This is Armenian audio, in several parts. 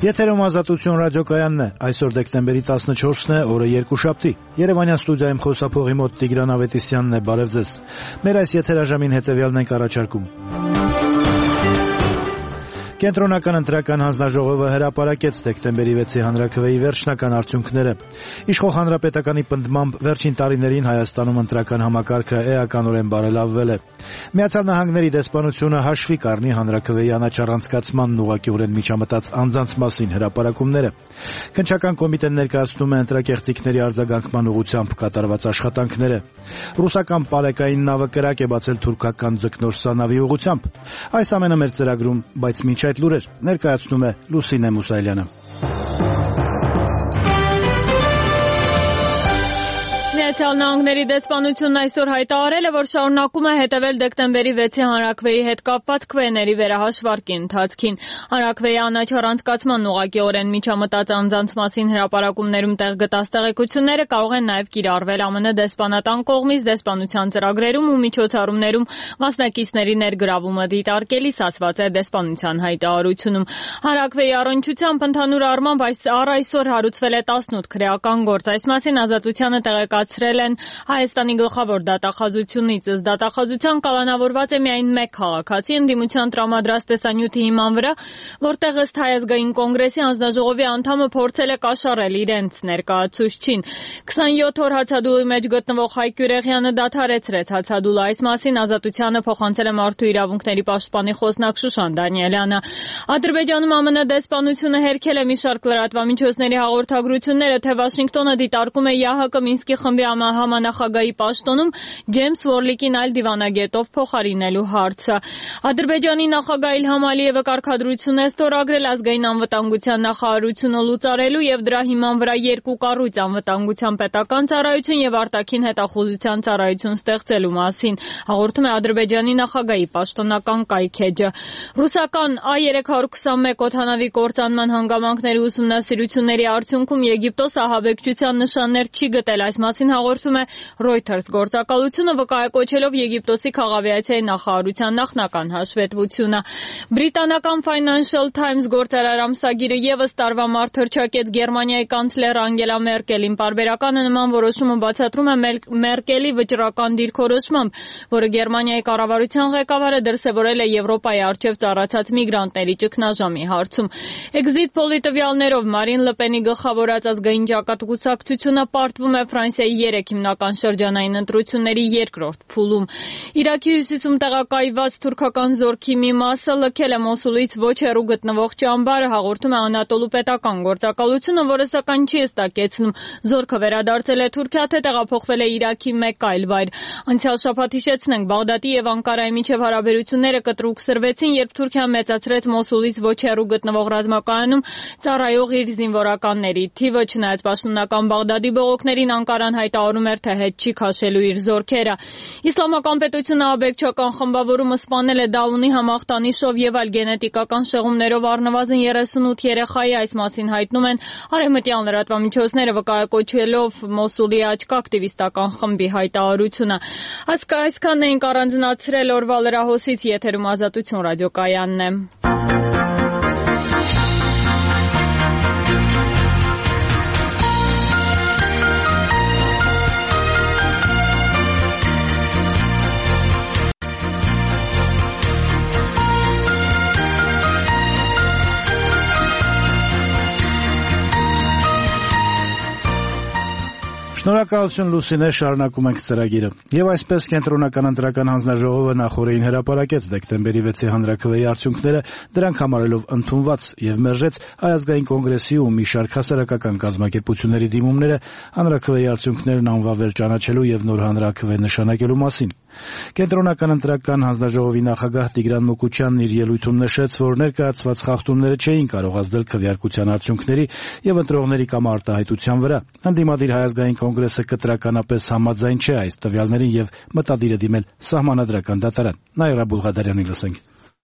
Եթերում Ազատություն ռադիոկայանն է, այսօր դեկտեմբերի 14-ն է, օրը երկուշաբթի։ Երևանյան ստուդիայում խոսափողի մոտ Տիգրան Ավետիսյանն է, բարև ձեզ։ Մեր այս եթերաժամին հետևյալն ենք առաջարկում։ Կենտրոնական ընտրական հանձնաժողովը հրապարակեց դեկտեմբերի 6-ի հանրաքվեի վերջնական արդյունքները։ Իշխող հանրապետականի պնդմամբ վերջին տարիներին Հայաստանում ընտրական համակարգը էականորեն բարելավվել է։ Միացյալ Նահանգների դեսպանությունը հաշվի կառնի հանրաքվեի անաչառանցկացմանն ուղղակիորեն միջամտած անձանց մասին հրապարակումները։ Քննչական կոմիտեն ներկայացնում է ընտրակեղծիքների արձագանքման ուղղությամբ կատարված աշխատանքները։ Ռուսական պարեկային նավը կրակ է բացել թուրքական ձկնորսա նավի ուղղությամբ։ Այս ամենը մեր ծրագրում, բայց մինչ այդ լուրեր ներկայացնում է Լուսինե Մուսայելյանը։ Միացյալ Նահանգների դեսպանությունն այսօր հայտարարել է, որ շարունակում է հետևել դեկտեմբերի 6-ի հանրաքվեի հետ կապված քվեների վերահաշվարկի ընթացքին։ Հանրաքվեի անաչառանցկացման ուղղակիորեն միջամտած անձանց մասին հրապարակումներում տեղ գտած տեղեկությունները կարող են նաև կիրառվել ԱՄՆ դեսպանատան կողմից դեսպանության ծրագրերում ու միջոցառումներում մասնակիցների ներգրավումը դիտարկելիս, ասված է դեսպանության հայտարարությունում։ Հանրաքվեի առնչությամբ ընդհանուր առմամբ այսօր հարուցվել է 18 քրեական գործ։ Այս մասին Ազատությանը տեղեկացրել են Հայաստանի գլխավոր դատախազությունից։ Ըստ դատախազության կալանավորված է միայն մեկ քաղաքացի ընդդիմության տրամադրած տեսանյութի հիման վրա, որտեղ ըստ Հայ ազգային կոնգրեսի հանձնաժողովի անդամը փորձել է կաշառել իրենց ներկայացուցչին։ 27 օր հացադուլի մեջ գտնվող Հայկ Գյուրեղյանը դադարեցրեց հացադուլը։ Այս մասին Ազատությանը փոխանցել է Մարդու իրավունքների պաշտպանի խոսնակ Շուշան Դանիելյանը։ Ադրբեջանում ԱՄՆ դեսպանությունը հերքել է մի շարք լրատվամիջոցների հաղորդագրությունները, թե Վաշինգտոնը դիտարկում է ՀՀԿ Մինսկի խմբի համանախագահի պաշտոնում Ջեյմս Վորլիկին այլ դիվանագետով փոխարինելու հարցը։ Ադրբեջանի նախագահ Իլհամ Ալիևը կարգադրություն է ստորագրել ազգային անվտանգության նախարարությունը լուծարելու եւ դրա հիման վրա երկու կառույց անվտանգության պետական ծառայություն եւ արտաքին հետախուզության ծառայություն ստեղծելու մասին, հաղորդում է Ադրբեջանի նախագահի պաշտոնական կայքէջը։ Ռուսական A321 օդանավի կործանման հանգամանքների ուսումնասիրությունների արդյունքում Եգիպտոսը ահաբեկչության նշաններ չի գտել։ Այս մասին հաղորդում է Reuters գործակալությունը, վկայակոչելով Եգիպտոսի քաղավիացիայի նախարարության նախնական հաշվետվությունը։ Բրիտանական Financial Times գործարար ամսագիրը եւս տարվա մարտ հռչակեց Գերմանիայի կանցլեր Անգելա Մերկելին։ Պարբերականը նման որոշումը բացատրում է Մերկելի վճռական դիրքորոշմամբ, որը Գերմանիայի կառավարության ղեկավարը դրսևորել է Եվրոպայի առջև ծառացած միգրանտների ճգնաժամի հարցում։ Exit Poll-ի տվյալներով Մարին Լը Պենի գլխավորած ազգային ճակատագործակցությունը պարտվում է Ֆրանսիայի 3 հիմնական շրջանային ընտրությունների երկրորդ փուլում։ Իրաքի հյուսիսում տեղակայված թուրքական զորքի մի մասը լքել է Մոսուլից ոչ հեռու գտնվող ճամբարը, հաղորդում է Անատոլու պետական գործակալությունը, որը սակայն չի հստակեցնում զորքը վերադարձել է Թուրքիա, թե տեղափոխվել է Իրաքի մեկ այլ վայր։ Անցյալ շաբաթ հիշեցնենք, Բաղդադի եւ Անկարայի միջև հարաբերությունները կտրուկ սրվեցին, երբ Թուրքիան մեծացրեց Մոսուլից ոչ հեռու գտնվող ռազմակայանում ծառայող իր զինվորականների թիվը, չնայած պաշտոնական Բաղդադի բողոքներին Անկարան հայտարարում էր, թե հետ չի քաշելու իր զորքերը։ Իսլամական պետությունը աբեկչական խմբավորումը սպանել է Դաունի համախտանիշով եւ այլ գենետիկական շեղումներով առնվազն 38 երեխայի, այս մասին հայտնում են արևմտյան լրատվամիջոցները, վկայակոչելով Մոսուլի աչք ակտիվիստական խմբի հայտարարությունը։ Այսքանն էինք առանձնացրել օրվա լրահոսից, եթերում Ազատություն ռադիոկայանն է։ Շնորհակալություն Լուսինե, շարունակում ենք ծրագիրը։ Եվ այսպես Կենտրոնական ընտրական հանձնաժողովը նախորդին հրապարակեց դեկտեմբերի 6-ի հանրաքվեի արդյունքները, դրանք համարելով ընդունված եւ մերժեց Հայ ազգային կոնգրեսի ու մի շարք հասարակական կազմակերպությունների դիմումները հանրաքվեի արդյունքներն անվավեր ճանաչելու եւ նոր հանրաքվե նշանակելու մասին։ Կենտրոնական ընտրական հանձնաժողովի նախագահ Տիգրան Մուկուչյանն իր ելույթում նշեց, որ ներկայացված խախտումները չէին կարող ազդել քվեարկության արդյունքների եւ ընտրողների կամ արտահայտության վրա։ Ընդդիմադիր Հայ ազգային կոնգրեսը կտրականապես համաձայն չէ այս տվյալներին եւ մտադիր է դիմել սահմանադրական դատարան։ Նաիրա Բուլղադարյանին լսենք։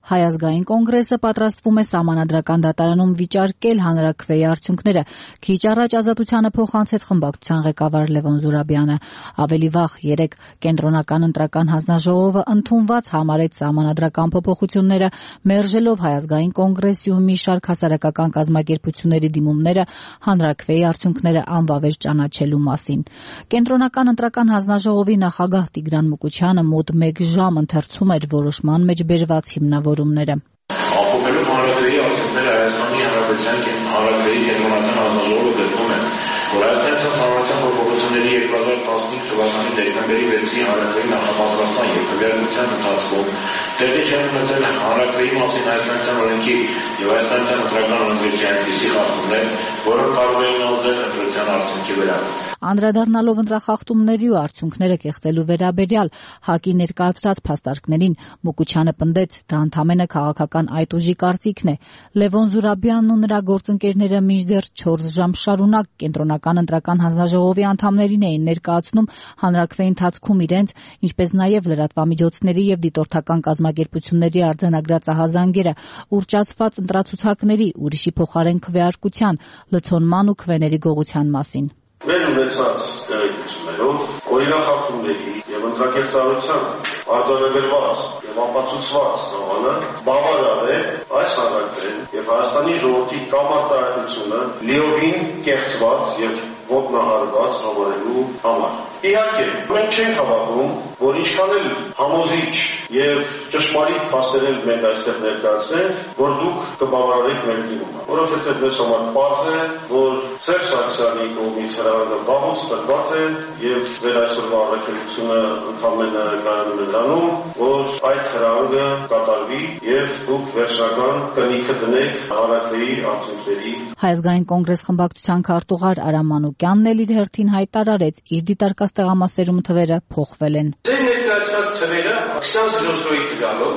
Հայ ազգային կոնգրեսը պատրաստվում է Սահմանադրական դատարանում վիճարկել հանրաքվեի արդյունքները։ Քիչ առաջ Ազատությանը փոխանցեց խմբակցության ղեկավար Լևոն Զուրաբյանը։ Ավելի վաղ երեկ Կենտրոնական ընտրական հանձնաժողովը ընդունված համարեց սահմանադրական փոփոխությունները, մերժելով Հայ ազգային կոնգրեսի ու մի շարք հասարակական կազմակերպությունների դիմումները հանրաքվեի արդյունքները անվավեր ճանաչելու մասին։ Կենտրոնական ընտրական հանձնաժողովի նախագահ Տիգրան Մուկուչյանը մոտ 1 ժամ ընթերցում էր որոշման մեջ բերված հիմնավորումները։ Ամփոփելով հանրաքվեի արդյունքները Հայաստանի Հանրապետության հանրաքվեի կենտրոնական հանձնաժողովը գտնում է, որ Հայաստանի Հանրապետության փոփոխությունների 2015 թվականի դեկտեմբերի 6-ի հանրաքվեի նախապատրաստման և քվեարկության ընթացքում տեղի չեն ունեցել հանրաքվեի մասին Հայաստանյան օրենքի և Հայաստանյան ընտրական օրենսգրքի այնպիսի խախտումներ, որոնք կարող էին ազդել ընտրության արդյունքի վրա։ Անդրադառնալով ընտրախախտումների ու արդյունքները կեղծելու վերաբերյալ ՀԱԿ-ի ներկայացրած փաստարկներին Մուկուչյանը պնդեց, դա ընդամենը քաղաքական այդ ուժի կարծիքն է։ Լևոն Զուրաբյանն ու նրա գործընկերները մինչդեռ 4 ժամ շարունակ Կենտրոնական ընտրական հանձնաժողովի անդամներին էին ներկայացնում հանրաքվեի ընթացքում իրենց, ինչպես նաև լրատվամիջոցների և դիտորդական կազմակերպությունների արձանագրած ահազանգերը, ուռճացված ընտրացուցակների, ուրիշի փոխարեն քվեարկության, լցոնման ու քվեների գողության մասին։ Մեր ունեցած տեղեկություններով օրինախախտումների և ընտրակերպարության արձանագրված և ապացուցված զոհանը բավարար է այս հանրաքվեն և Հայաստանի ժողովրդի կամարտահայտությունը լիովին կեղծված և ոտնահարված համարելու համար։ Իհարկե, մենք չենք հավատում, որ ինչքան էլ համոզիչ և ճշմարիտ փաստեր մենք այստեղ ներկայացնենք, որ դուք կբավարարեք մեր դիմումը, որովհետև մեզ համար պարզ է, որ Սերժ Սարգսյանի կողմից հրահանգը վաղուց տրված է և ձեր այսօրվա առաքելությունը ընդամենը կայանում է նրանում, որ այդ հրահանգը կատարվի և դուք վերջնական կնիքը դնեք հանրաքվեի արդյունքների։ Հայ ազգային կոնգրես խմբակցության քարտուղար Արամ Մանուկյանն էլ իր հերթին հայտարարեց, իր դիտարկած տեղամասերում թվերը փոխվել են։ Ձեր ներկայացված թվերը 20:00-ի տվյալով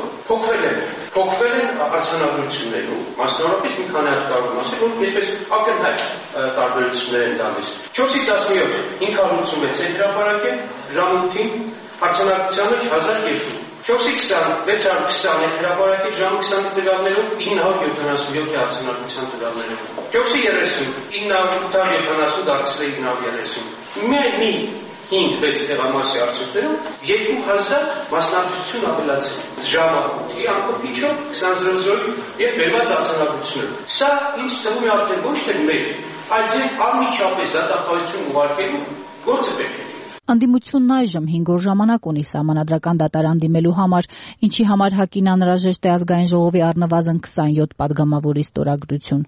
փոխվել են արձանագրություններում, մասնավորապես մի քանի հատ կարող եմ ասել, որ այսպես ակնհայտ տարբերություններ են տալիս։ 4-17 586 է հրապարակել, ժամ 8-ին արձանագրության մեջ 1200, 4-20 620 հրապարակել, ժամ 20-ի տվյալներով 977 է արձանագրության տվյալներով, 4-30 970 դարձել է 930, մի 5-6 տեղամասի արդյունքներում 2000 մասնակցություն ավելացել։ Ժամը 8-ի ամփոփիչով 20:00 եւ բերված արձանագրությունները։ Սա ինչ թվում է արդեն ոչ թե մեր, այլ ձեր անմիջապես դատախազություն ուղարկելու գործը պետք է։ Անդիմությունն այժմ 5 օր ժամանակ ունի Սահմանադրական դատարան դիմելու համար, ինչի համար ՀԱԿ-ին անհրաժեշտ է ազգային ժողովի առնվազն 27 պատգամավորի ստորագրություն։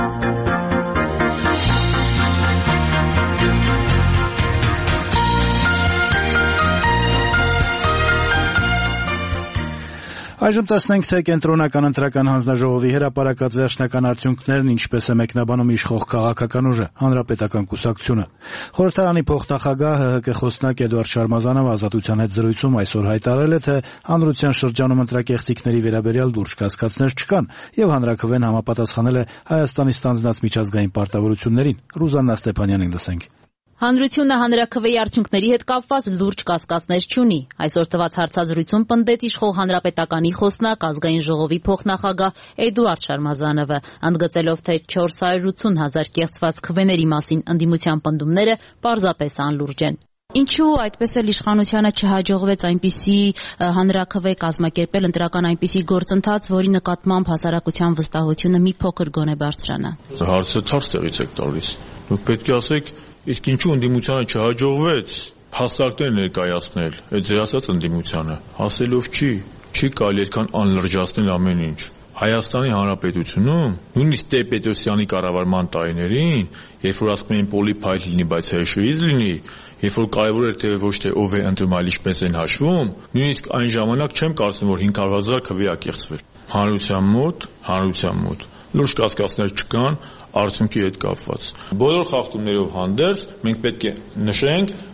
Այժմ տեսնենք, թե Կենտրոնական ընտրական հանձնաժողովի հրապարակած վերջնական արդյունքներն ինչպես է մեկնաբանում իշխող քաղաքական ուժը, Հանրապետական կուսակցությունը։ Խորհրդարանի փոխնախագահ ՀՀԿ խոսնակ Էդուարդ Շարմազանովը Ազատության հետ զրույցում այսօր հայտարարել է, թե հանրության շրջանում ընտրակեղծիքների վերաբերյալ լուրջ կասկածներ չկան եւ հանրաքվեն համապատասխանել է Հայաստանի ստանձնած միջազգային պարտավորություններին։ Ռուզաննա Ստեփանյանին լսենք։ Հանրությունը հանրաքվեի արդյունքների հետ կապված լուրջ կասկածներ չունի։ Այսօր տված հարցազրույցում պնդեց իշխող Հանրապետականի խոսնակ ազգային ժողովի փոխնախագահ Էդուարդ Շարմազանովը, ընդգծելով, թե 480 000 կեղծված քվեների մասին ընդդիմության պնդումները պարզապես անլուրջ են։ Ինչու այդպես էլ իշխանությանը չհաջողվեց այնպիսի հանրաքվե կազմակերպել, ընտրական այնպիսի գործընթաց, որի նկատմամբ հասարակության վստահությունը մի փոքր գոնե բարձրանա։ Հարցը թարս տեղից եք տալիս։ Դուք պետք է ասեք, իսկ ինչու ընդդիմությանը չհաջողվեց փաստարկներ ներկայացնել, այդ ձեր ասած ընդդիմությանը, ասելով չի կարելի այդքան անլրջացնել ամեն ինչ։ Հայաստանի Հանրապետությունում, նույնիսկ Տեր-Պետրոսյանի կառավարման տարիներին, երբ որ ասում էին պոլի փայլ լինի, բայց հեշուից լինի, երբ որ կարևոր էր թե ոչ թե ով է ընտրում, այլ ինչպես են հաշվում, նույնիսկ այն ժամանակ չեմ կարծում, որ 500 000 քվե է կեղծվել։ Հանրության մոտ լուրջ կասկածներ չկան արդյունքի հետ կապված։ Բոլոր խախտումներով հանդերձ մենք պետք է նշենք,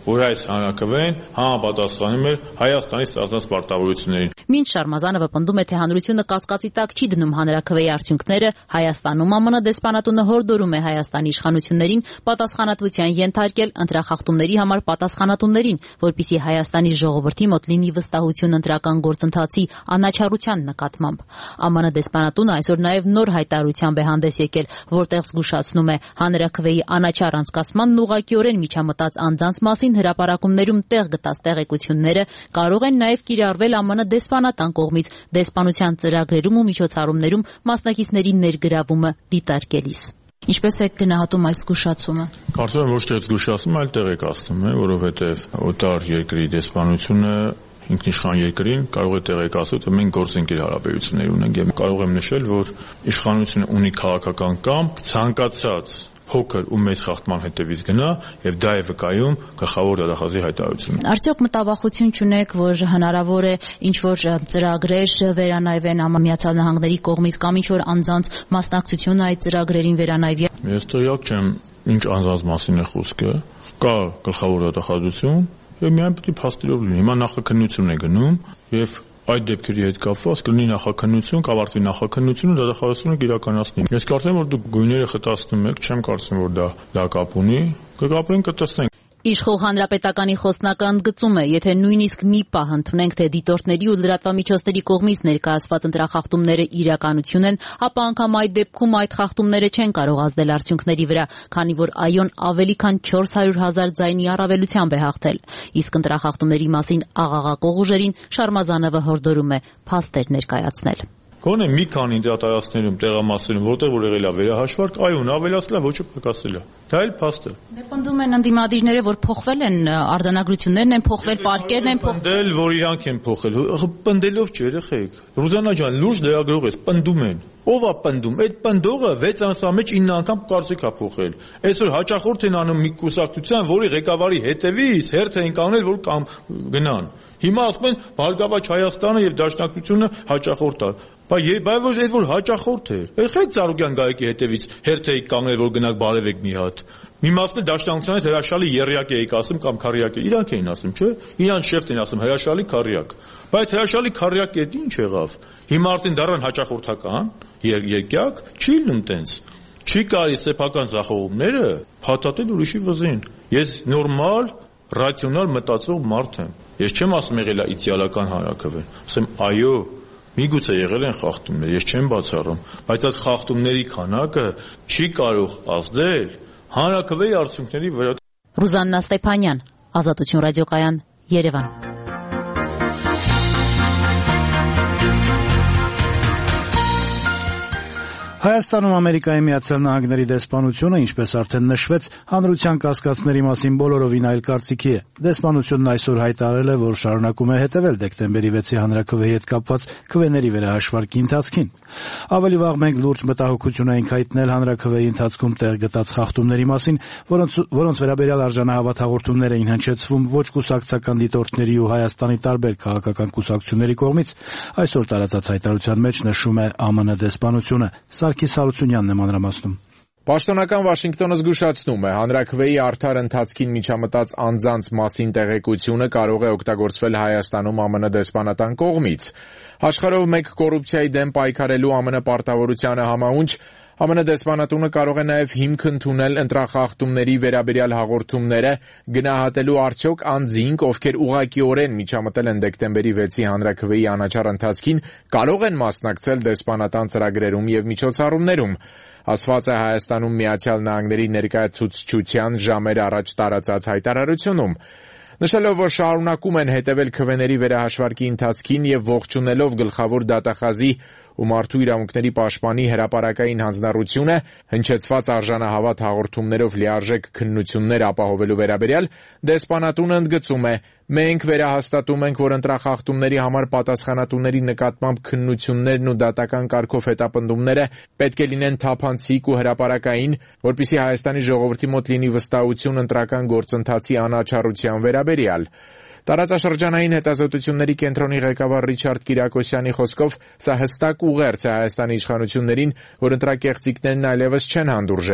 որ այս հանրաքվեն համապատասխանում էր Հայաստանի ստացած պարտավորություններին։ Մինչ Շարմազանովը պնդում է, թե հանրությունը կասկածի տակ չի դնում հանրաքվեի արդյունքները, Հայաստանում ԱՄՆ դեսպանատունը հորդորում է Հայաստանի իշխանություններին պատասխանատվության ենթարկել ընտրախախտումների համար պատասխանատուներին, որպեսզի Հայաստանի ժողովրդի մոտ լինի վստահություն ընտրական գործընթացի անաչառության նկատմամբ։ ԱՄՆ դեսպանատունը այսօր նաև նոր հայտարարությամբ է հանդես եկել, որտեղ զգուշացնում է հանրաքվեի անաչառ անցկացմանն ուղղակիորեն միջամտած անձանց մասին հրապարակումներում տեղ գտած տեղեկությունները կարող են նաև կիրառվել ԱՄՆ դեսպանատան կողմից դեսպանության ծրագրերում ու միջոցառումներում մասնակիցների ներգրավումը դիտարկելիս։ Ինչպես է գնահատում այս զգուշացումը։ Կարծում եմ ոչ թե զգուշացում, այլ տեղեկացնում է, որովհետև օտար երկրի դեսպանությունը ինքնիշխան երկրին կարող է տեղեկացնել, թե մենք գործընկեր հարաբերություններ ունենք եւ կարող եմ նշել, որ իշխանությունը ունի քաղաքական կամք ցանկացած փոքր ու մեծ խախտման հետևից գնա եւ դա է վկայում գլխավոր դատախազի հայտարարությունը։ Արդյոք մտավախություն չունեք, որ հնարավոր է ինչ-որ ծրագրեր վերանայվեն Միացյալ Նահանգների կողմից կամ ինչ-որ անձանց մասնակցությունը այդ ծրագրերին վերանայվի։ Ես տեղյակ չեմ ինչ անձանց մասին է խոսքը։ Կա գլխավոր դատախազություն եւ միայն պետք է փաստերով լինի։ Հիմա նախաքննություն է գնում եւ այդ դեպքերի հետ կապված կլինի նախաքննություն, կավարտվի նախաքննությունը, դատախազությունը կիրականացնի։ Ես կարծեմ, որ դուք գույները խտացնում եք, չեմ կարծում, որ դա կապ ունի։ Կգապրենք, կտեսնենք։ Իշխող հանրապետականի խոսնակը ընդգծում է, եթե նույնիսկ մի պահ ընդունենք, թե դիտորդների ու լրատվամիջոցների կողմից ներկայացված ընտրախախտումները իրականություն են, ապա անգամ այդ դեպքում այդ խախտումները չեն կարող ազդել արդյունքների վրա, քանի որ ԱՅՈ-ն ավելի քան 400,000 ձայնի առավելությամբ է հաղթել։ Իսկ ընտրախախտումների մասին աղաղակող ուժերին Շարմազանովը հորդորում է փաստեր ներկայացնել։ Գոնե մի քանի դատարաններում, տեղամասերում, որտեղ որ եղել է վերահաշվարկ, այո, ավելացել է, ոչը պակասել է։ Դա էլ փաստ է։ Դե պնդում են ընդդիմադիրները, որ փոխվել են արձանագրություններն են փոխվել, պարկերն են փոխվել։ Պնդել, որ իրանք են փոխել։ Պնդելով չէ, երեխեք։ Ռուզանա ջան, լուրջ լրագրող ես, պնդում են։ Ով է պնդում։ Այդ պնդողը 6 ամսվա մեջ 9 անգամ կարծիք է փոխել։ Այսօր հաճախորդ են անում մի կուսակցության, որի ղեկավարի հետևից հերթ են կանգնել, որ կամ գնան։ Հիմա ասում են Բարգավաճ Հայաստանը եւ Դաշնակցությունը հաճախորդ է։ Բայց որ հաճախորդ է։ Եղեք Ծառուկյան Գայիկի հետևից հերթ էիք կանգնել, որ գնաք բարևեք մի հատ։ Մի մասն է Դաշնակցության հետ հրաշալի երրյակ էիք ասում կամ քառյակ է։ Իրանք էին ասում, չէ՞։ Իրանք շեֆտ են ասում հրաշալի քառյակ։ Բայց հրաշալի քառյակը ինչ եղավ։ Հիմա արդեն դառան հաճախորդական եկյակ, չի լինում տենց։ Չի կարելի սեփական ձախողումները փաթաթել ուրիշի վզին։ Ես նորմալ ռացիոնալ մտածող մարդ եմ։ Ես չեմ ասում եղել է իդեալական հանրաքվեն։ Ասեմ այո, միգուցե եղել են խախտումներ, ես չեմ բացառում, բայց այդ խախտումների քանակը չի կարող ազդել հանրաքվեի արդյունքների վրա։ Ռուզաննա Ստեփանյան, Ազատություն ռադիոկայան, Երևան։ Հայաստանում Ամերիկայի Միացյալ Նահանգների դեսպանությունը, ինչպես արդեն նշվեց, հանրության կասկածների մասին բոլորովին այլ կարծիքի է։ Դեսպանությունն այսօր հայտարարել է, որ շարունակում է հետևել դեկտեմբերի 6-ի հանրաքվեի հետ կապված քվեների վերահաշվարկի ընթացքին։ Ավելի վաղ մենք լուրջ մտահոգություն էինք հայտնել հանրաքվեի ընթացքում տեղ գտած խախտումների մասին, որոնց վերաբերյալ արժանահավատ հաղորդումներ էին հնչեցվում ոչ կուսակցական դիտորդների ու Հայաստանի տարբեր քաղաքական կուսակցությունների կողմից։ Այսօր տարածած հայտարարության մեջ նշում է ԱՄՆ դեսպանությունը։ Սարգիս Հարությունյանն է մանրամասնում։ Պաշտոնական Վաշինգտոնը զգուշացնում է, հանրաքվեի արդար ընթացքին միջամտած անձանց մասին տեղեկությունը կարող է օգտագործվել Հայաստանում ԱՄՆ դեսպանատան կողմից։ Աշխարհով մեկ կոռուպցիայի դեմ պայքարելու ԱՄՆ պարտավորությանը համահունչ ԱՄՆ դեսպանատունը կարող է նաև հիմք ընդունել ընտրախախտումների վերաբերյալ հաղորդումները, գնահատելու արդյոք անձինք, ովքեր ուղղակիորեն միջամտել են դեկտեմբերի 6-ի հանրաքվեի անաչառ ընթացքին, կարող են մասնակցել դեսպանատան ծրագրերում եւ միջոցառումներում, ասված է Հայաստանում Միացյալ Նահանգների ներկայացուցչության ժամեր առաջ տարածած հայտարարությունում։ Նշելով, որ շարունակում են հետևել քվեների վերահաշվարկի ընթացքին եւ ողջունելով գլխավոր դատախազի ու մարդու իրավունքների պաշտպանի հրապարակային հանձնառությունը հնչեցված արժանահավատ հաղորդումներով լիարժեք քննություններ ապահովելու վերաբերյալ, դեսպանատունը ընդգծում է. մենք վերահաստատում ենք, որ ընտրախախտումների համար պատասխանատուների նկատմամբ քննություններն ու դատական կարգով հետապնդումները պետք է լինեն թափանցիկ ու հրապարակային, որպեսզի Հայաստանի ժողովրդի մոտ լինի վստահություն ընտրական գործընթացի անաչառության վերաբերյալ։ Տարածաշրջանային հետազոտությունների կենտրոնի ղեկավար Ռիչարդ Կիրակոսյանի խոսքով սա հստակ ուղերձ է Հայաստանի իշխանություններին, որ ընտրակեղծիքներն այլևս չեն հանդուրժելու։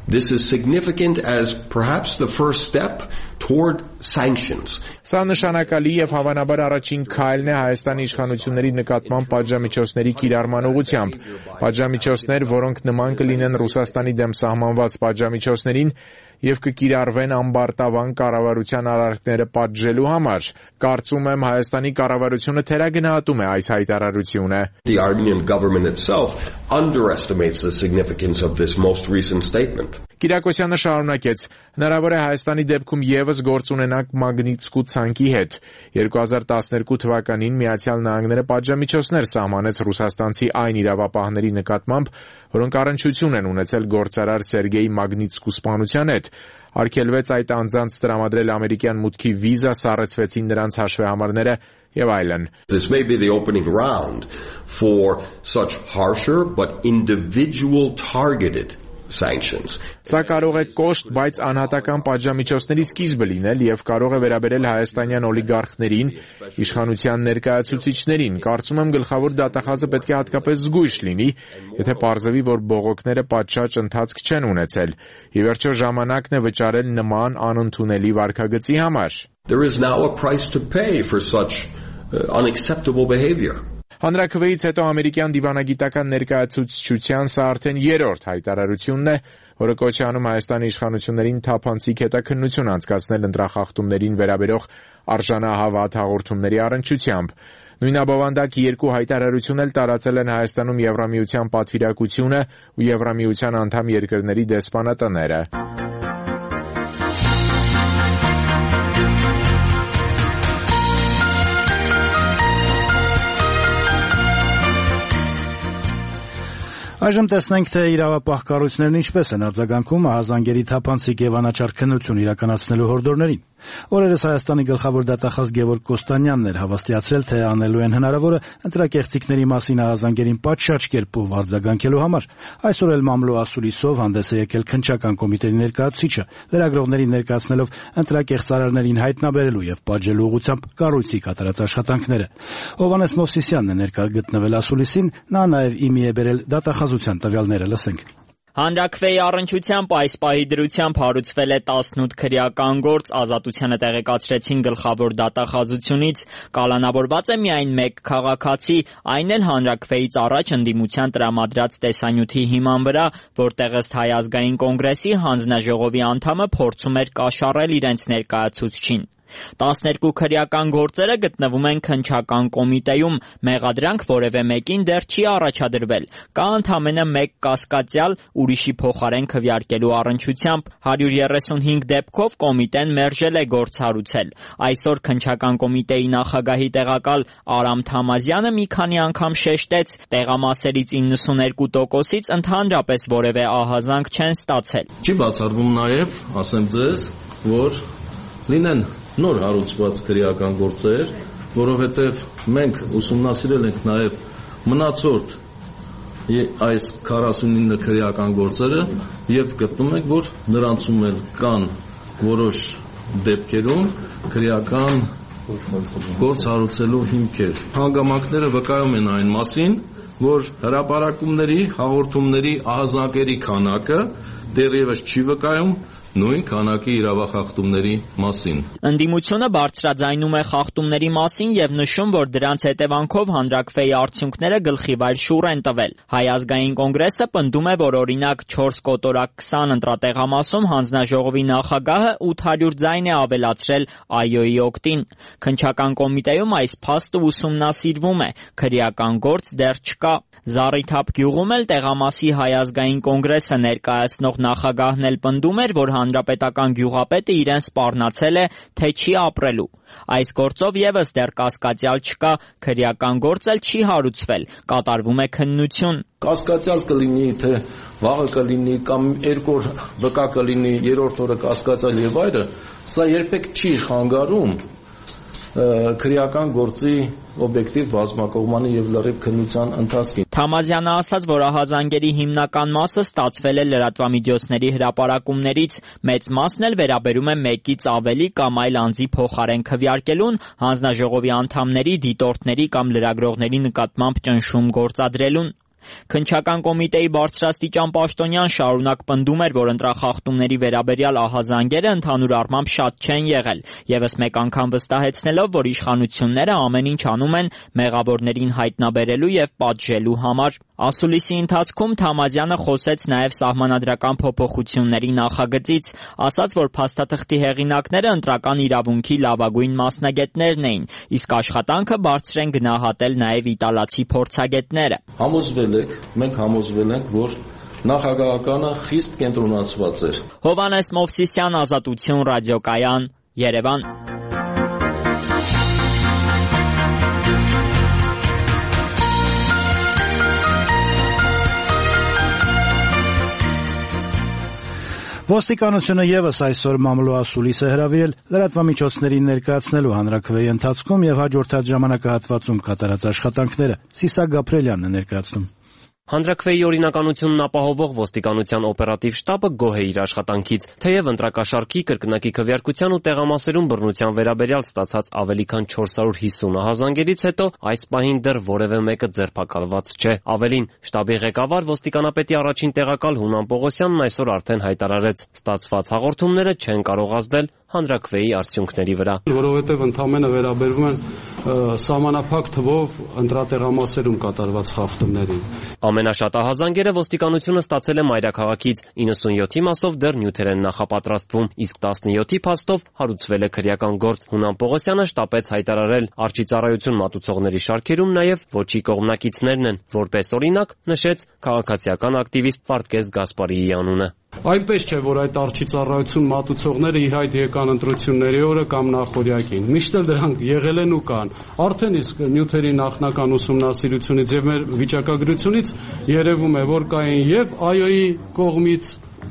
This is significant as perhaps the first step toward sanctions. Սա նշանակալի եւ հավանաբար առաջին քայլն է Հայաստանի իշխանությունների նկատմամբ պատժամիջոցների կիրառման ուղղությամբ։ Պատժամիջոցներ, որոնք նման կլինեն Ռուսաստանի դեմ սահմանված պատժամիջոցներին եւ կկիրառվեն ամբարտավան կառավարության արարքները պատժելու համար։ Կարծում եմ Հայաստանի կառավարությունը թերագնահատում է այս հայտարարությունը։ The Armenian government itself underestimates the significance of this most recent statement. Կիրակոսյանը շարունակեց. հնարավոր է Հայաստանի դեպքում եւս գործ ունենանք Մագնիտսկու ցանկի հետ։ 2012 թվականին Միացյալ Նահանգները պատժամիջոցներ սահմանեց ռուսաստանցի այն իրավապահների նկատմամբ, որոնք առնչություն են ունեցել գործարար Սերգեյ Մագնիտսկու սպանության հետ։ Արգելվեց այդ անձանց տրամադրել ամերիկյան մուտքի վիզա, սառեցվեցին նրանց հաշվեհամարները եւ այլն։ This may be the opening round for such harsher but individual targeted sanctions. Սա կարող է կոշտ, բայց անհատական պատժամիջոցների սկիզբը լինել եւ կարող է վերաբերել հայաստանյան օլիգարխներին, իշխանության ներկայացուցիչներին։ Կարծում եմ գլխավոր դատախազը պետք է հատկապես զգույշ լինի, եթե պարզվի, որ բողոքները պատշաճ ընթացք չեն ունեցել։ Ի վերջո ժամանակն է վճարել նման անընդունելի վարքագծի համար։ There is now a price to pay for such unacceptable behavior. Հանրաքվեից հետո ամերիկյան դիվանագիտական ներկայացուցչության սա արդեն երրորդ հայտարարությունն է, որը կոչ է անում Հայաստանի իշխանություններին թափանցիկ հետաքննություն անցկացնել ընտրախախտումներին վերաբերող արժանահավատ հաղորդումների առնչությամբ։ Նույնաբովանդակ երկու հայտարարություն էլ տարածել են Հայաստանում Եվրամիության պատվիրակությունը ու Եվրամիության անդամ երկրների դեսպանատները։ Այժմ տեսնենք, թե իրավապահ կառույցներն ինչպես են արձագանքում ահազանգերի թափանցիկ եւ անաչառ քննություն իրականացնելու հորդորներին։ Օրերս Հայաստանի գլխավոր դատախազ Գևորգ Կոստանյանն էր հավաստիացրել, թե անելու են հնարավորը ընտրակեղծիքների մասին ահազանգերին պատշաճ կերպով արձագանքելու համար։ Այսօր էլ մամլո ասուլիսով հանդես է եկել քննչական կոմիտեի ներկայացուցիչը, լրագրողներին ներկայացնելով ընտրակեղծարարներին հայտնաբերելու եւ պատժելու ուղղությամբ կառույցի կատարած աշխատանքները։ Հովհաննես Մովսիսյանն է ներկա գտնվել ասուլիսին, նա նաեւ իմի է բերել դատախազության տվյալները, լսենք։ Հանրաքվեի առնչությամբ այս պահի դրությամբ հարուցվել է 18 քրեական գործ, ազատությանը տեղեկացրեցին գլխավոր դատախազությունից, կալանավորված է միայն մեկ քաղաքացի, այն էլ հանրաքվեից առաջ ընդդիմության տրամադրած տեսանյութի հիման վրա, որտեղ ըստ Հայ ազգային կոնգրեսի հանձնաժողովի անդամը փորձում էր կաշառել իրենց ներկայացուցչին։ 12 քրեական գործերը գտնվում են քննչական կոմիտեում, մեղադրանք որևէ մեկին դեռ չի առաջադրվել, կա ընդամենը մեկ կասկածյալ ուրիշի փոխարեն քվեարկելու առնչությամբ, 135 դեպքով կոմիտեն մերժել է գործ հարուցել։ Այսօր քննչական կոմիտեի նախագահի տեղակալ Արամ Թամազյանը մի քանի անգամ շեշտեց, տեղամասերից 92%-ից ընդհանրապես որևէ ահազանգ չեն ստացել։ Չի բացառվում նաև, ասեմ ձեզ, որ լինեն նոր հարուցված քրեական գործեր, որովհետև մենք ուսումնասիրել ենք նաև մնացորդ այս 49 քրեական գործերը եւ գտնում ենք, որ նրանցում էլ կան որոշ դեպքերում քրեական գործ հարուցելու հիմքեր։ Հանգամանքները վկայում են այն մասին, որ հրապարակումների, հաղորդումների ահազանգերի քանակը դեռևս չի վկայում նույն քանակի իրավախախտումների մասին։ Ընդդիմությունը բարձրաձայնում է խախտումների մասին եւ նշում, որ դրանց հետևանքով հանրաքվեի արդյունքները գլխիվայր շուռ են տվել։ Հայ ազգային կոնգրեսը պնդում է, որ օրինակ 4/20 ընտրատեղամասում հանձնաժողովի նախագահը 800 ձայն է ավելացրել այոյի օգտին։ Քննչական կոմիտեում այս փաստը ուսումնասիրվում է, քրեական գործ դեռ չկա։ Զառիթափ գյուղում էլ տեղամասի Հայ ազգային կոնգրեսը ներկայացնող նախագահն էլ պնդում էր, որ հանրապետական գյուղապետը իրեն սպառնացել է, թե չի ապրելու։ Այս գործով եւս դեռ կասկածյալ չկա, քրեական գործ էլ չի հարուցվել, կատարվում է քննություն։ Կասկածյալ կլինի, թե վաղը կլինի կամ երկու օր վկա կլինի, երրորդ օրը կասկածյալ եւ այլը, սա երբեք չի խանգարում քրեական գործի օբյեկտիվ բազմակողմանի եւ լրիվ քննության ընթացքին։ Թամազյանը ասաց, որ ահազանգերի հիմնական մասը ստացվել է լրատվամիջոցների հրապարակումներից, մեծ մասն էլ վերաբերում է մեկից ավելի կամ այլ անձի փոխարեն քվեարկելուն, հանձնաժողովի անդամների, դիտորդների կամ լրագրողների նկատմամբ ճնշում գործադրելուն։ Քննչական կոմիտեի բարձրաստիճան պաշտոնյան շարունակ պնդում էր, որ ընտրախախտումների վերաբերյալ ահազանգերը ընդհանուր առմամբ շատ չեն եղել, եւս մեկ անգամ վստահեցնելով, որ իշխանությունները ամեն ինչ անում են մեղավորներին հայտնաբերելու եւ պատժելու համար։ Ասուլիսի ընթացքում Թամազյանը խոսեց նաեւ սահմանադրական փոփոխությունների նախագծից, ասաց, որ փաստաթղթի հեղինակները ընտրական իրավունքի լավագույն մասնագետներն էին, իսկ աշխատանքը բարձր են գնահատել նաեւ իտալացի փորձագետները։ Մենք համոզվել ենք, որ նախագահականը խիստ կենտրոնացված էր։ Հովհաննես Մովսիսյան, Ազատություն ռադիոկայան, Երևան։ Ոստիկանությունը եւս այսօր մամլո ասուլիս է հրավիրել լրատվամիջոցներին ներկայացնելու հանրաքվեի ընթացքում եւ հաջորդած ժամանակահատվածում կատարած աշխատանքները։ Սիսակ Գաբրելյանն է ներկայացնում։ Հանրաքվեի օրինականությունն ապահովող ոստիկանության օպերատիվ շտաբը գոհ է իր աշխատանքից, թեև ընտրակաշարքի, կրկնակի քվեարկության ու տեղամասերում բռնության վերաբերյալ ստացած ավելի քան 450 ահազանգերից հետո այս պահին դեռ որևէ մեկը ձերբակալված չէ։ Ավելին, շտաբի ղեկավար ոստիկանապետի առաջին տեղակալ Հունան Պողոսյանն այսօր արդեն հայտարարեց, ստացված հաղորդումները չեն կարող ազդել հանրաքվեի արդյունքների վրա։ Որովհետև ընդամենը վերաբերվում են սահմանափակ թվով ընտրատեղամասերում կատարված խախտումներին։ Ամենաշատ ահազանգերը ոստիկանությունը ստացել է մայրաքաղաքից, 97-ի մասով դեռ նյութեր են նախապատրաստվում, իսկ 17-ի փաստով հարուցվել է քրեական գործ։ Հունան Պողոսյանը շտապեց հայտարարել, արչիծառայություն մատուցողների շարքերում նաև ոչի կողմնակիցներն են, որպես օրինակ նշեց քաղաքացիական ակտիվիստ Պարտկես Գասպարիի անունը։ Այնպես չէ, որ այդ արչիծառայություն մատուցողները ի հայտ եկան ընտրությունների օրը կամ նախօրյակին։ Միշտ էլ դրանք եղել են ու կան։ Արդեն իսկ նյութերի նախնական ուսումնասիրությունից եւ մեր վիճակագրությունից երևում է, որ կային եւ ԱՅՈ-ի կողմից,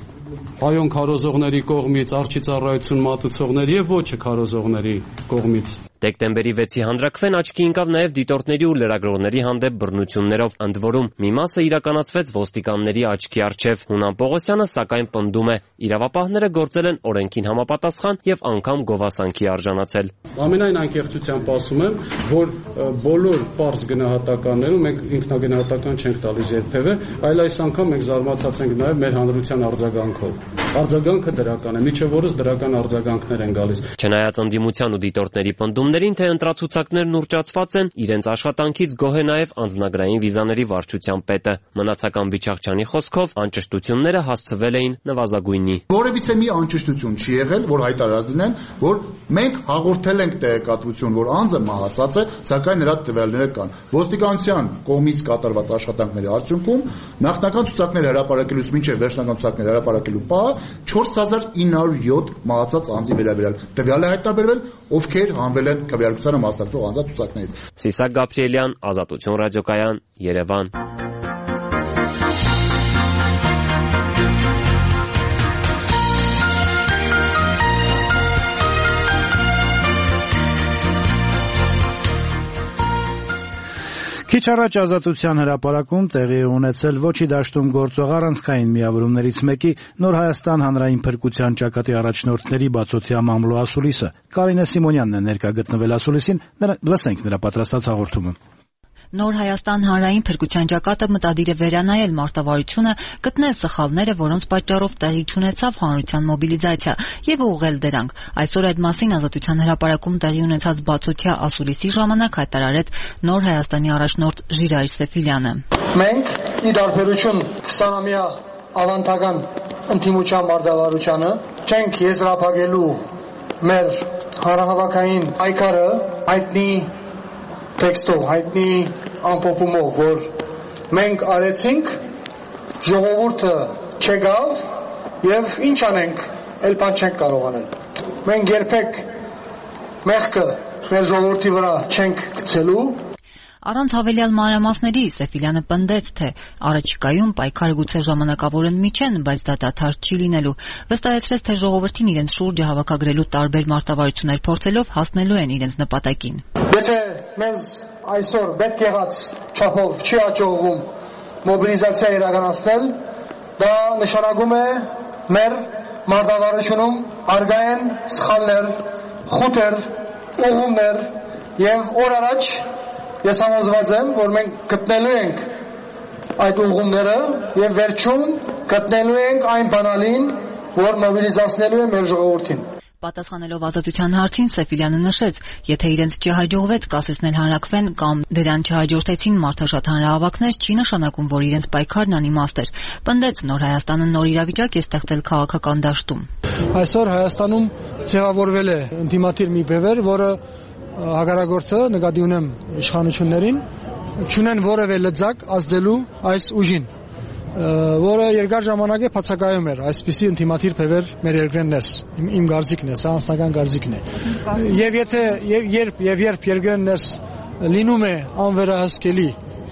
ԱՅՈ-ն քարոզողների կողմից արչիծառայություն մատուցողներ եւ ոչ քարոզողների կողմից։ Դեկտեմբերի 6-ի հանրաքվեն աչքի ընկավ նաև դիտորդների ու լրագրողների հանդեպ բռնություններով, ընդ որում մի մասը իրականացվեց ոստիկանների աչքի առջև։ Հունան Պողոսյանը սակայն պնդում է, իրավապահները գործել են օրենքին համապատասխան եւ անգամ գովասանքի արժանացել։ Ամենայն անկեղծությամբ ասում եմ, որ բոլոր պարզ գնահատականներում մենք ինքնագնահատական չենք տալիս երբևէ, այլ այս անգամ մենք զարմացած ենք նաև մեր հանրության արձագանքով։ Արձագանքը դրական է, միջև օրս դրական արձագանքներ են գալիս։ Չնայած ընդդիմության ու դիտորդների պնդումներին, թե ընտրացուցակներն ուռճացված են, իրենց աշխատանքից գոհ է նաև անձնագրային վիզաների վարչության պետը։ Մնացական Բիչաղչյանի խոսքով անճշտությունները հասցվել էին նվազագույնի։ Որևիցե մի անճշտություն չի եղել, որ հայտարարած լինեն, որ մենք հաղորդել ենք տեղեկատվություն, որ անձը մահացած է, սակայն նրա տվյալները կան։ Ոստիկանության կողմից կատարված աշխատանքների արդյունքում նախնական ցուցակներ հրապարակելուց մինչև վերջնական ցուցակներ հրապարակելու պահը 4907 մահացած անձի վերաբերյալ տվյալ է հայտնաբերվել, ովքեր հանվել են քվեարկությանը մասնակցող անձանց ցուցակներից։ Սիսակ Գաբրելյան, Ազատություն ռադիոկայան, Երևան։ Քիչ առաջ Ազատության հրապարակում տեղի ունեցել ոչի դաշտում գործող առանցքային միավորումներից մեկի Նոր Հայաստան հանրային փրկության ճակատի առաջնորդների բացօթյա մամլո ասուլիսը։ Կարինե Սիմոնյանն է ներկա գտնվել ասուլիսին, լսենք նրա պատրաստած հաղորդումը։ Նոր Հայաստան հանրային փրկության ճակատը մտադիր է վերանայել մարտավարությունը, գտնել սխալները, որոնց պատճառով տեղի չունեցավ հանրության մոբիլիզացիա, եւ ուղղել դրանք։ Այսօր այդ մասին Ազատության հրապարակում տեղի ունեցած բացօթյա ասուլիսի ժամանակ հայտարարեց Նոր Հայաստանի առաջնորդ Ժիրայր Սեֆիլյանը։ Մենք, ի դարբերություն 20-ամյա ավանդական ընդդիմության մարտավարությանը, չենք եզրափակելու մեր հանրահավաքային պայքարը հայտնի տեքստով, հայտնի ամփոփումով, որ մենք արեցինք, ժողովուրդը չեկավ եւ ինչ անենք, էլ բան չենք կարող անել։ Մենք երբեք մեղքը մեր ժողովրդի վրա չենք գցելու։ Առանց հավելյալ մանրամասների Սեֆիլյանը պնդեց, թե առաջիկայում պայքարը գուցե ժամանակավորեն միջեն, բայց դա դադար չի լինելու։ Վստահեցրեց, թե ժողովրդին իրենց շուրջը հավաքագրելու տարբեր մարտավարություններ փորձելով հասնելու են իրենց նպատակին։ Եթե մեզ այսօր պետք եղած չափով չի հաջողվում մոբիլիզացիա իրականացնել, դա նշանակում է մեր մարտավարությունում արգա են սխալներ, խութեր, ուղումներ եւ օր առաջ ես համոզված եմ, որ մենք գտնելու ենք այդ ուղումները եւ վերջում գտնելու ենք այն բանալին, որ մոբիլիզացնելու է մեր ժողովրդին։ Պատասխանելով ազատության հարցին Սեֆիլյանը նշեց, եթե իրենց չհաջողվեց կասեցնել հանրաքվեն կամ դրան չհաջորդեցին մարդաշատ հանրահավաքներ, չի նշանակում, որ իրենց պայքարն անիմաստ էր։ Պնդեց, նոր Հայաստանը նոր իրավիճակ է ստեղծել քաղաքական դաշտում։ Այսօր Հայաստանում ձևավորվել է ընդդիմադիր մի բևեր, որը հակառակորդը, նկատի ունեմ իշխանություններին, չունեն որևէ լծակ ազդելու այս ուժին, որը երկար ժամանակ է բացակայում էր այսպիսի ընդդիմադիր բևեր մեր երկրեն ներս, իմ կարծիքն է, սա անձնական կարծիքն է։ Եվ եթե երբ երկրեն ներս լինում է անվերահսկելի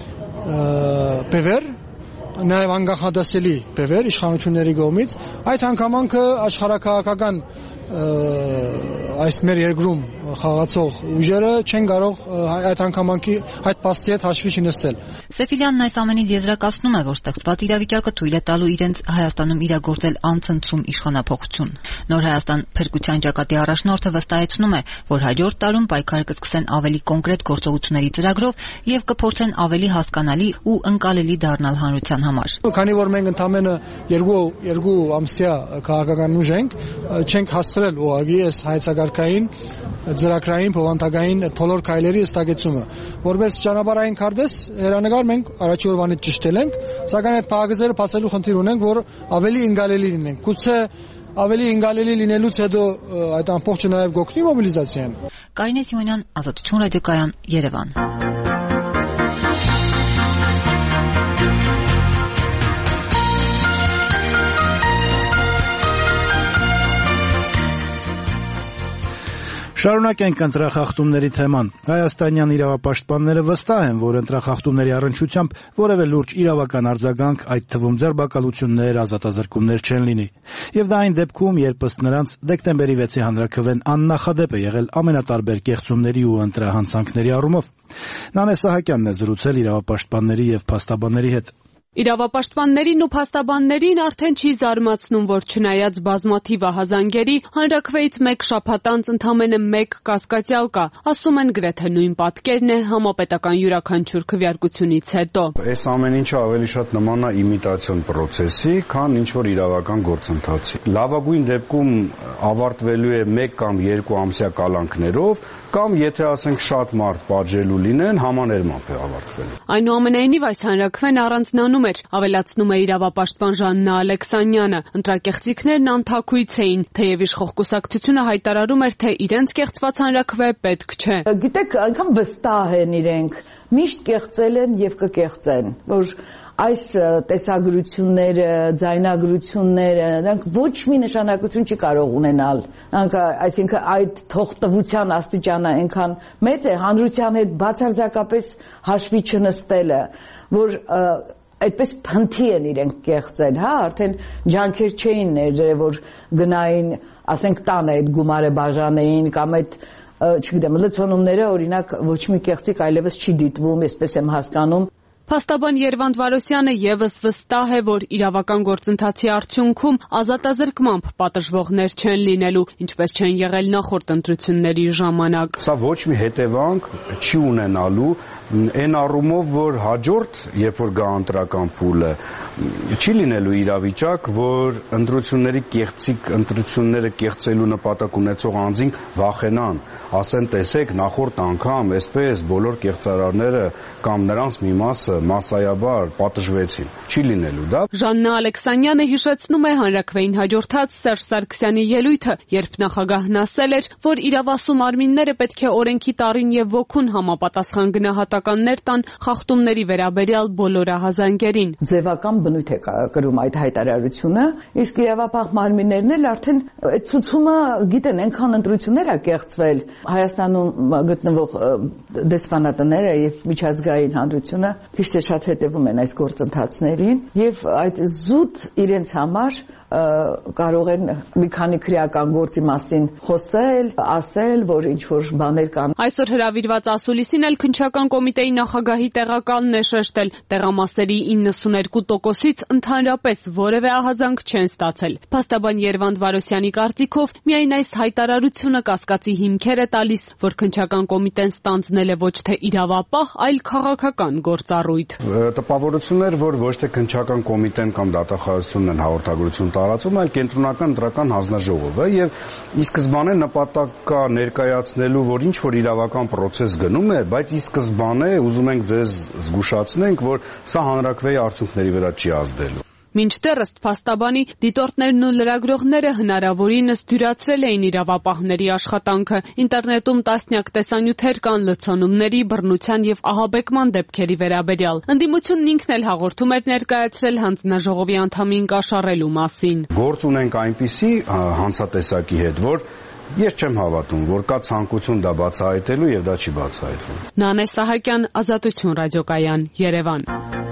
բևեր, նաև անկախադասելի բևեր իշխանությունների կողմից, այդ հանգամանքը աշխարհաքաղաքական այս մեր երկրում խաղացող ուժերը չեն կարող այդ հանգամանքի այդ փաստի հետ հաշվի չնստել։ Սեֆիլյանն այս ամենից եզրակացնում է, որ ստեղծված իրավիճակը թույլ է տալու իրենց Հայաստանում իրագործել անցնցում իշխանափոխություն։ Նոր Հայաստան փրկության ճակատի առաջնորդը վստահեցնում է, որ հաջորդ տարում պայքարը կսկսեն ավելի կոնկրետ գործողությունների ծրագրով եւ կփորձեն ավելի հասկանալի ու ընկալելի դառնալ հանրության համար։ Քանի որ մենք ընդամենը երկու ամսյա քաղաքական ուժ ենք, չենք հասցրել ուղղակի այս հայեցակարգային ծրագրային փոխանցագային բոլոր քայլերի ստակեցումը, որպես ճանապարհային քարտեզ հերանեկար մենք առաջի օրվանից ճշտել ենք, սակայն այդ փակագծերը բացելու խնդիր ունենք, որ ավելի ընկալելի լինենք։ Գուցե ավելի ընկալելի լինելուց հետո այդ ամբողջը նաև գոհնի մոբիլիզացիան։ Կարինե Սիմոնյան, Ազատություն ռադիոկայան, Երևան։ Շարունակենք ընտրախախտումների թեման։ Հայաստանյան իրավապաշտպանները վստահ են, որ ընտրախախտումների առնչությամբ որևէ լուրջ իրավական արձագանք, այդ թվում ձերբակալություններ, ազատազրկումներ չեն լինի։ Եվ դա այն դեպքում, երբ ըստ նրանց դեկտեմբերի 6-ի հանրաքվեն աննախադեպ է եղել ամենատարբեր կեղծումների ու ընտրահանցանքների առումով։ Նանե Սահակյանն է զրուցել իրավապաշտպանների եւ փաստաբանների հետ։ Իրավապաշտպաններին ու փաստաբաններին արդեն չի զարմացնում, որ չնայած բազմաթիվ ահազանգերի, հանրաքվեից մեկ շաբաթ անց ընդամենը մեկ կասկածյալ կա, ասում են գրեթե նույն պատկերն է համապետական յուրաքանչյուր քվեարկությունից հետո։ Այս ամեն ինչը ավելի շատ նման է իմիտացիոն process-ի, քան ինչ-որ իրավական գործընթացի։ Լավագույն դեպքում ավարտվելու է 1 կամ 2 ամսյա կալանքներով, կամ եթե ասենք շատ մարդ պատժելու լինեն, համաներմամբ է ավարտվելու։ Այնուամենայնիվ այս հանրաքվեն առանձնանում էր, ավելացնում է իրավապաշտպան Ժաննա Ալեքսանյանը։ Ընտրակեղծիքներն անթաքույց էին, թեև իշխող կուսակցությունը հայտարարում էր, թե իրենց կեղծված հանրաքվե պետք չէ։ Գիտեք, այնքան վստահ են իրենք, միշտ կեղծել են եւ կկեղծեն, որ այս տեսագրությունները, ձայնագրությունները, դրանք ոչ մի նշանակություն չի կարող ունենալ։ Այսինքն այդ թողտվության աստիճանը այնքան մեծ է հանրության հետ բացարձակապես հաշվի չնստելը, որ այդպես փնթի են իրենք կեղծել, հա, արդեն ջանքեր չէին ներել, որ գնային, ասենք տանը այդ գումարը բաժանեին կամ այդ չգիտեմ, լցոնումները օրինակ ոչ մի կեղծիք այլևս չի դիտվում, այսպես եմ հասկանում։ Փաստաբան Երվանդ Վարոսյանը եւս վստահ է, որ իրավական գործընթացի արդյունքում ազատազրկմամբ պատժվողներ չեն լինելու, ինչպես չեն եղել նախորդ ընտրությունների ժամանակ։ Սա ոչ մի հետևանք չի ունենալու այն առումով, որ հաջորդ, երբ որ գա ընտրական փուլը, չի լինելու իրավիճակ, որ ընտրությունները կեղծելու նպատակ ունեցող անձին վախենան, ասեն, տեսեք, նախորդ անգամ այսպես բոլոր կեղծարարները կամ նրանց մի մասը մասսայաբար պատժվեցին։ Չի լինելու դա։ Ժաննա Ալեքսանյանը հիշեցնում է հանրաքվեին հաջորդած Սերժ Սարգսյանի ելույթը, երբ նախագահն ասել էր, որ իրավասու մարմինները պետք է օրենքի տարին եւ ոգուն համապատասխան գնահատականներ տան խախտումների վերաբերյալ բոլոր ահազանգերին։ Ձևական բնույթ է կրում այդ հայտարարությունը, իսկ իրավապահ մարմիններն էլ արդեն այդ ցուցումը գիտեն, այնքան ընտրություններ է կեղծվել։ Հայաստանում գտնվող դեսպանատները եւ միջազգային հանրությունը քիչ թե շատ հետևում են այս գործընթացներին եւ այդ զուտ իրենց համար կարող են մի քանի քրեական գործի մասին խոսել, ասել, որ ինչ որ բաներ կան։ Այսօր հրավիրված ասուլիսին էլ քննչական կոմիտեի նախագահի տեղականն է շեշտել, տեղամասերի 92%-ից ընդհանրապես որևէ ահազանգ չեն ստացել։ Փաստաբան Երվանդ Վարոսյանի կարծիքով միայն այս հայտարարությունը կասկածի հիմքեր է տալիս, որ քննչական կոմիտեն ստանձնել է ոչ թե իրավապահ, այլ քաղաքական գործառույթ։ Տպավորություններ, որ ոչ թե քննչական կոմիտեն կամ դատախազությունն են հաղորդագրություն տարածում, այլ կենտրոնական ընտրական հանձնաժողովը եւ ի սկզբանե նպատակ կա ներկայացնելու, որ ինչ որ իրավական process գնում է, բայց ի սկզբանե ուզում ենք ձեզ զգուշացնենք, որ սա հանրաքվեի արդյունքների վրա չի ազդելու։ Մինչդեռ ըստ փաստաբանի դիտորդներն ու լրագրողները հնարավորինս դյուրացրել էին իրավապահների աշխատանքը։ Ինտերնետում տասնյակ տեսանյութեր կան լցոնումների, բռնության եւ ահաբեկման դեպքերի վերաբերյալ։ Ընդդիմությունն ինքն էլ հաղորդում էր ներկայացրել հանձնաժողովի անդամին կաշառելու մասին։ Գործ ունենք այնպիսի հանցատեսակի հետ, որ ես չեմ հավատում, որ կա ցանկություն դա բացահայտելու եւ դա չի բացահայտվում։ Նանե Սահակյան, Ազատություն ռադիոկայան, Երևան։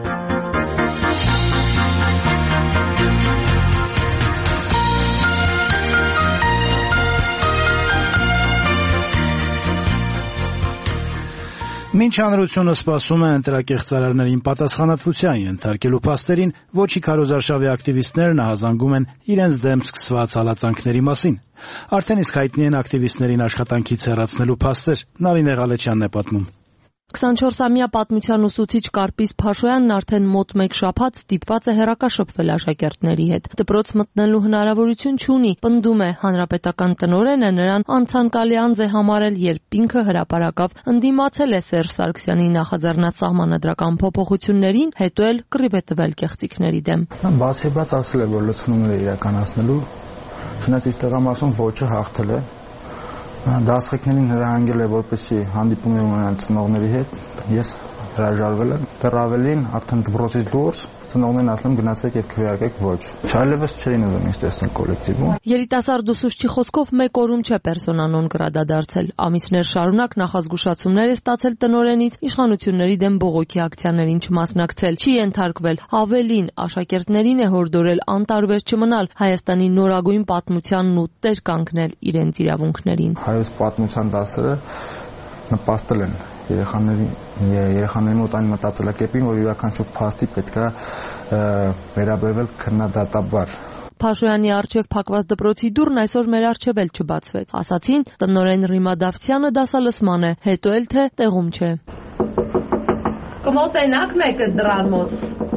Մինչ հանրությունը սպասում է ընտրակեղծարարներին պատասխանատվության ենթարկելու փաստերին, ոչի քարոզարշավի ակտիվիստներն ահազանգում են իրենց դեմ սկսված հալածանքների մասին։ Արդեն իսկ հայտնի են ակտիվիստներին աշխատանքից հեռացնելու փաստեր, Նարինե Ղալեչյանն է պատմում։ 24-ամյա պատմության ուսուցիչ Կարպիս Փաշոյանն արդեն մոտ 1 շաբաթ ստիպված է հեռակաշփվել աշակերտների հետ։ Դպրոց մտնելու հնարավորություն չունի, պնդում է հանրապետական տնօրենը նրան անցանկալի անձ է համարել, երբ ինքը հրապարակավ ընդդիմացել է Սերժ Սարգսյանի նախաձեռնած սահմանադրական փոփոխություններին, հետո էլ կռիվ է տվել կեղծիքների դեմ։ Նա բացեբաց ասել է, որ լցնումներ է իրականացնելու, չնայած իս տեղամասում ոչը հաղթել է։ Դասղեկներին հրահանգել է, որպեսզի հանդիպումներ ունենան ծնողների հետ, ես հրաժարվել եմ, դեռ ավելին արդեն դպրոցից դուրս ծնողներն ասում գնացեք եւ քվեարկեք ոչ։ Չայլևս չէին ուզում ինձ տեսնել կոլեկտիվում։ Երիտասարդ ուսուցչի խոսքով մեկ օրում չէ պերսոնա նոն գրադա դարձել։ Ամիսներ շարունակ նախազգուշացումներ է ստացել տնօրենից, իշխանությունների դեմ բողոքի ակցիաներին չմասնակցել, չի ենթարկվել։ Ավելին, աշակերտներին է հորդորել անտարբեր չմնալ Հայաստանի նորագույն պատմությանն ու տեր կանգնել իրենց իրավունքներին։ Հայոց պատմության դասերը նպաստել են երեխաների մոտ այն մտածելակերպին, որ յուրաքանչյուր փաստի պետք է վերաբերվել քննադատաբար։ Փաշոյանի առջև փակված դպրոցի դուռն այսօր մեր առջև էլ չբացվեց։ Ասացին, տնօրեն Ռիմա Դավթյանը դասալսման է, հետո էլ թե տեղում չէ։ Կմոտենաք մեկը դրան մոտ։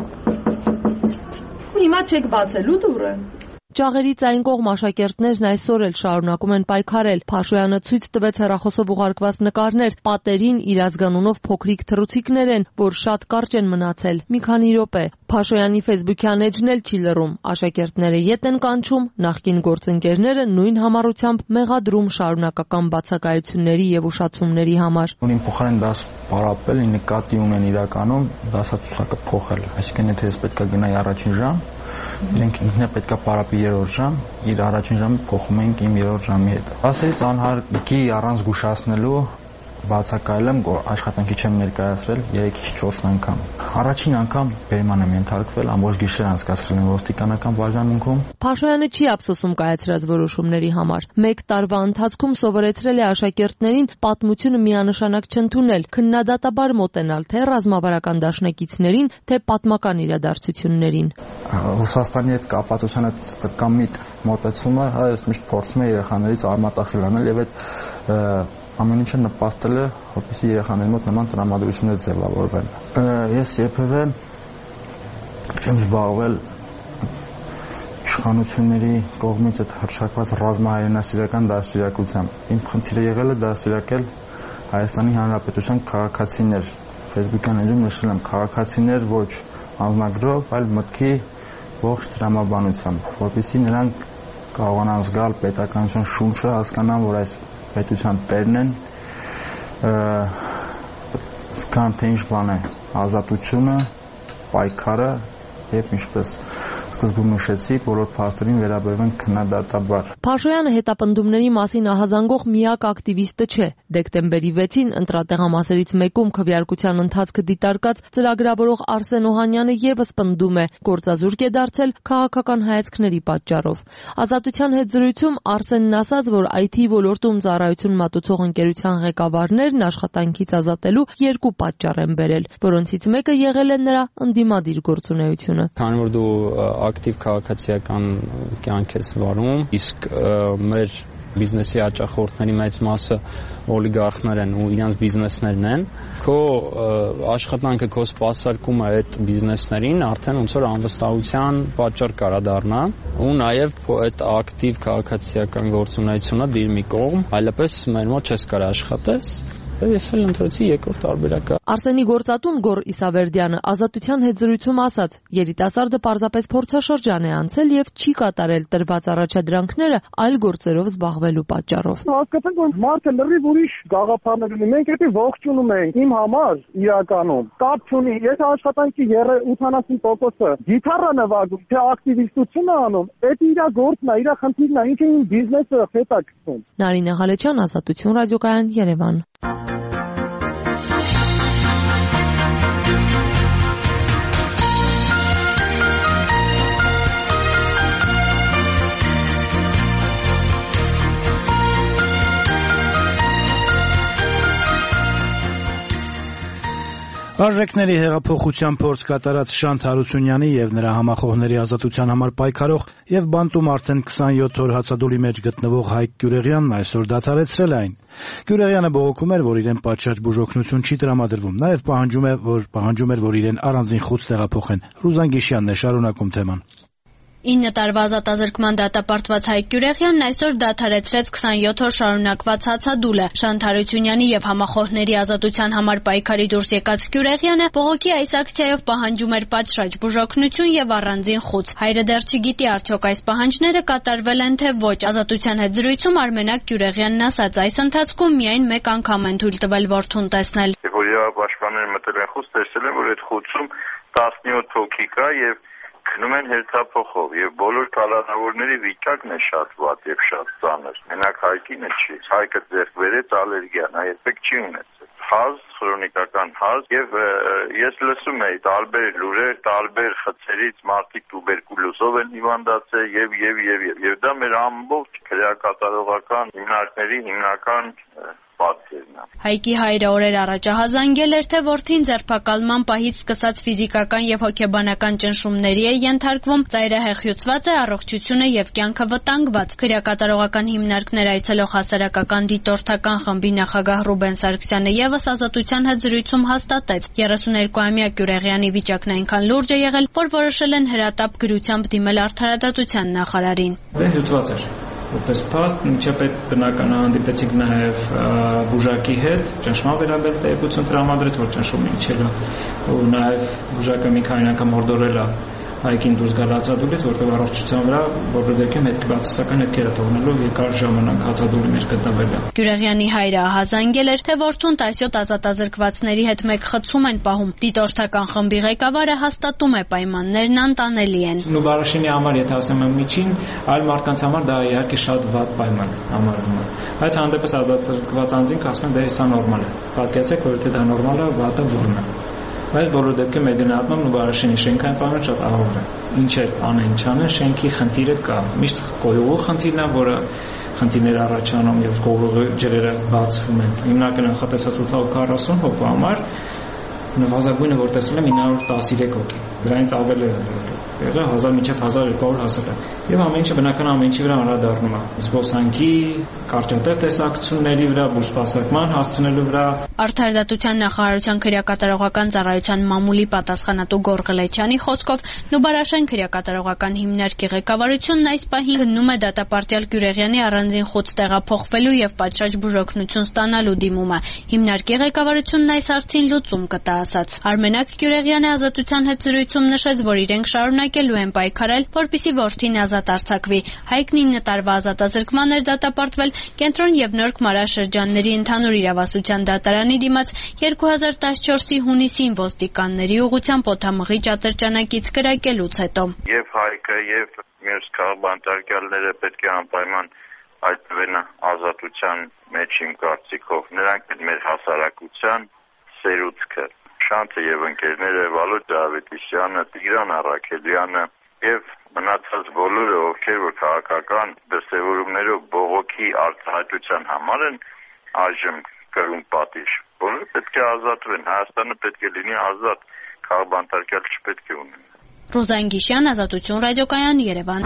Հիմա չեք բացելու դուռը։ Ճաղերից այն կողմ աշակերտներն այսօր էլ շարունակում են պայքարել։ Փաշոյանը ցույց տվեց հեռախոսով ուղարկված նկարներ, պատերին իր ազգանունով փոքրիկ թռուցիկներ են, որ շատ կարճ են մնացել, մի քանի րոպե։ Փաշոյանի Facebook-յան էջն էլ չի լռում։ Աշակերտները ետ են կանչում, նախկին գործընկերները նույն համառությամբ մեղադրում շարունակական բացակայությունների եւ ուշացումների համար։ Ունին փոխարեն դաս պարապել, նկատի ունեն իրականում դասացուցակը փոխել։ Այսինքն եթե ես պետք է գնայի առաջին ժամ, իրենք ինքն է պետք է պարապի երրորդ ժամ, իր առաջին ժամը փոխում ենք իմ երրորդ ժամի հետ։ Ասելից անհարկի առանց զգուշացնելու բացակայել եմ, աշխատանքի չեմ ներկայացրել 3-4 անգամ։ Առաջին անգամ բերման եմ ենթարկվել, ամբողջ գիշեր անցկացրել եմ ոստիկանական բաժանմունքում։ Փաշոյանը չի ափսոսում կայացրած որոշումների համար։ 1 տարվա ընթացքում սովորեցրել է աշակերտներին պատմությունը միանշանակ չընդունել, քննադատաբար մոտենալ թե ռազմավարական դաշնակիցներին, թե պատմական իրադարձություններին։ Ռուսաստանի հետ կապվածության տկամիտ մոտեցումը այս միշտ փորձում է երեխաներից արմատախիլ անել եւ այդ ամեն ինչը նպաստել է, որպեսզի երեխաների մոտ նման տրամադրություններ ձևավորվեն։ Ես երբևէ չեմ զբաղվել իշխանությունների կողմից այդ հռչակված ռազմահայրենասիրական դաստիարակությամբ։ Իմ խնդիրը եղել է դաստիարակել Հայաստանի Հանրապետության քաղաքացիներ։ Facebook-յան էջում նշել եմ քաղաքացիներ ոչ անձնագրով, այլ մտքի ողջ տրամաբանությամբ, որպեսզի նրանք կարողանան զգալ պետականության շունչը, հասկանան, որ այս պետության տերն են, զգան թե ինչ բան է ազատությունը, պայքարը եւ ինչպես սկզբում նշեցի, բոլոր փաստերին վերաբերվեն քննադատաբար։ Փաշոյանը հետապնդումների մասին ահազանգող միակ ակտիվիստը չէ։ Դեկտեմբերի 6-ին ընտրատեղամասերից մեկում քվեարկության ընթացքը դիտարկած ծրագրավորող Արսեն Օհանյանը եւս պնդում է, գործազուրկ է դարձել քաղաքական հայացքների պատճառով։ Ազատության հետ զրույցում Արսենն ասաց, որ IT ոլորտում ծառայություն մատուցող ընկերության ղեկավարներն աշխատանքից ազատելու երկու պատճառ են բերել, որոնցից մեկը եղել է նրա ընդդիմադիր գործունեությունը։ Քանի որ դու ակտիվ քաղաքացիական կյանք ես վարում, իսկ մեր բիզնեսի հաճախորդների մեծ մասը օլիգարխներ են ու իրենց բիզնեսներն են, քո աշխատանքը, քո սպասարկումը այդ բիզնեսներին արդեն ոնց որ անվստահության պատճառ կարա դառնա ու նաև այդ ակտիվ քաղաքացիական գործունեությունը դիր մի կողմ, այլապես մեր մոտ չես կարող աշխատես։ Ես էլ ընտրեցի երկրորդ տարբերակը։ Արսենի գործատուն Գոռ Իսավերդյանը Ազատության հետ զրույցում ասաց. երիտասարդը պարզապես փորձաշրջան է անցել եւ չի կատարել տրված առաջադրանքները այլ գործերով զբաղվելու պատճառով։ Հասկացանք, որ մարդը լրիվ ուրիշ գաղափարներ ունի։ Մենք դա ողջունում ենք։ Իմ համար իրականում կապ չունի, եթե աշխատանքի 80%-ը գիտառա նվագում, թե ակտիվիստություն է անում, դա իր գործն է, իր խնդիրն է, ինքը իմ բիզնեսը հետաքրքրում։ Նարինե Ղալեչյան, Ազատություն ռադիոկայան, Երևան։ Արժեքների հեղափոխության փորձ կատարած Շանթ Հարությունյանի եւ նրա համախոհների ազատության համար պայքարող եւ բանտում արդեն 27 օր հացադուլի մեջ գտնվող Հայկ Գյուրեղյանն այսօր դադարեցրել է այն։ Գյուրեղյանը բողոքում էր, որ իրեն պատշաճ բուժօգնություն չի տրամադրվում, նաեւ պահանջում էր, որ իրեն առանձին խուց տեղափոխեն։ Ռուզան Գիշյանն է շարունակում թեման։ 9 տարվա ազատազրկման դատապարտված Հայկ Գյուրեղյանն այսօր դադարեցրեց 27 օր շարունակված հացադուլը։ Շանթ Հարությունյանի եւ համախոհների ազատության համար պայքարի դուրս եկած Գյուրեղյանը բողոքի այս ակցիայով պահանջում էր պատշաճ բուժօգնություն եւ առանձին խուց։ Հայրը դեռ չգիտի արդյոք այս պահանջները կատարվել են թե ոչ։ Ազատության հետ զրույցում Արմենակ Գյուրեղյանն ասաց, այս ընթացքում միայն մեկ անգամ են թույլ տվել որդուն տեսնել։ Որ իրավապաշտպանները մտել են խուց, տեսել են, որ այդ խուցում 17 հոգի կա եւ գնում են հերթափոխով եւ բոլոր կալանավորների վիճակն է շատ վատ եւ շատ ծանր։ Մենակ Հայկինը չի։ Հայկը ձեռք բերեց ալերգիա, նա երբեք չի ունեցել։ Հազ, քրոնիկական հազ եւ ես լսում էի տարբեր լուրեր, տարբեր խցերից մարդիկ տուբերկուլոզով են հիվանդացել եւ դա մեր ամբողջ քրեակատարողական հիմնարկների հիմնական պատկերն է։ Հայկի հայրը օրեր առաջ ահազանգել էր, թե որդին ձերբակալման պահից սկսած ֆիզիկական եւ հոգեբանական ճնշումների է ենթարկվում, ծայրահեղյուծված է, առողջությունը եւ կյանքը վտանգված։ Քրեակատարողական հիմնարկներ այցելող հասարակական դիտորդական խմբի նախագահ Ռուբեն Սարգսյանը եւս Ազատության հետ զրույցում հաստատեց, 32-ամյա Գյուրեղյանի վիճակն այնքան լուրջ է եղել, որ որոշել են հրատապ գրությամբ դիմել արդարադատության նախարարին։ Հյուծված էր որպես փաստ, մինչև այդ բնականը հանդիպեցինք նաև բուժակի հետ, ճնշման վերաբերյալ տեղեկություն տրամադրեց, որ ճնշումը իջել է, ու նաև բուժակը մի քանի անգամ հորդորել է Հայկին դուրս գալ հացադուլից, որտեղ առողջության վրա բոլոր դեպքերում հետքբացասական հետքեր է թողնելով երկար ժամանակ հացադուլի մեջ գտնվել է։ Գյուրեղյանի հայրը ահազանգել էր, թե որդուն 17 ազատազրկվածների հետ մեկ խցում են պահում։ Դիտորդական խմբի ղեկավարը հաստատում է, պայմաններն անտանելի են։ Նուբարաշինի համար, եթե ասեմ եմ միջին, այլ մարդկանց համար դա իհարկե շատ վատ պայման համարվում է։ Բայց հանդեպս ազատազրկված անձինք ասում են, դա նորմալ է։ Պատկերացեք, որ եթե դա նորմալ է, վատը ո՞րն է։ Բայց բոլոր դեպքերում մեր գնահատմամբ Նուբարաշինի շենքային պայմանները շատ ահավոր են։ Ինչ էր անեն, չանեն, շենքի խնդիրը կա։ Միշտ կողողու խնդիրն է, որը խնդիրներ առաջանում եւ կողողի ջրերը բացվում են։ Հիմնական նախատեսած 840 հոգու համար նվազագույնը որ տեսել եմ 913 հոգի։ Դրանից ավել է եղել 1000 մինչև 1200 հասել է։ Եվ ամեն ինչը բնական ամեն ինչի վրա անդրադառնում է։ Զբոսանքի, կարճատև տեսակցությունների վրա, բուժսպասարկման հասցնելու վրա։ Արդարադատության նախարարության քրեակատարողական ծառայության մամուլի պատասխանատու Գոռ Ղալեչյանի խոսքով Նուբարաշեն քրեակատարողական հիմնարկի ղեկավարությունն այս պահին գնում է դատապարտյալ Գյուրեղյանի առանձին խուց տեղափոխվելու եւ պատշաճ բուժօգնություն ստանալու դիմումը։ Հիմնարկի ղեկավարությունն այս հարցին լուծում կտա, ասաց։ Արմենակ Գյուրեղյանը Ազատության հետ զրույցում նշեց, որ իրենք շարունակելու են պայքարել, որպեսզի որդին ազատ արձակվի։ Հայկն 9 տարվա ազատազրկման էր դատապարտվել Կենտրոն եւ Նորք մարաշրջանների ընդհանուր իրավասության դատարանի դիմաց 2014-ի հունիսին ոստիկանների ուղղությամբ օդամղիչ ատրճանակից կրակելուց հետո։ Եվ Հայկը եւ մյուս քաղաքապետարները պետք է անպայման այդտեղն ազատության մեջ իմ կարծիքով նրանք մեր հասարակության սերուցքը Շանթը եւ ընկերները Վալոդ Դավիթյանը, Տիգրան Առաքելյանը եւ մնացած բոլորը, ովքեր որ քաղաքական դրսևորումներով բողոքի արտահայտության համար են այժմ կրում պատիժ, բոլորը պետք է ազատվեն, Հայաստանը պետք է լինի ազատ, քաղաքապետարյալ չպետք է ունենա։ Ռոզան Գիշյան, Ազատություն ռադիոկայան, Երևան։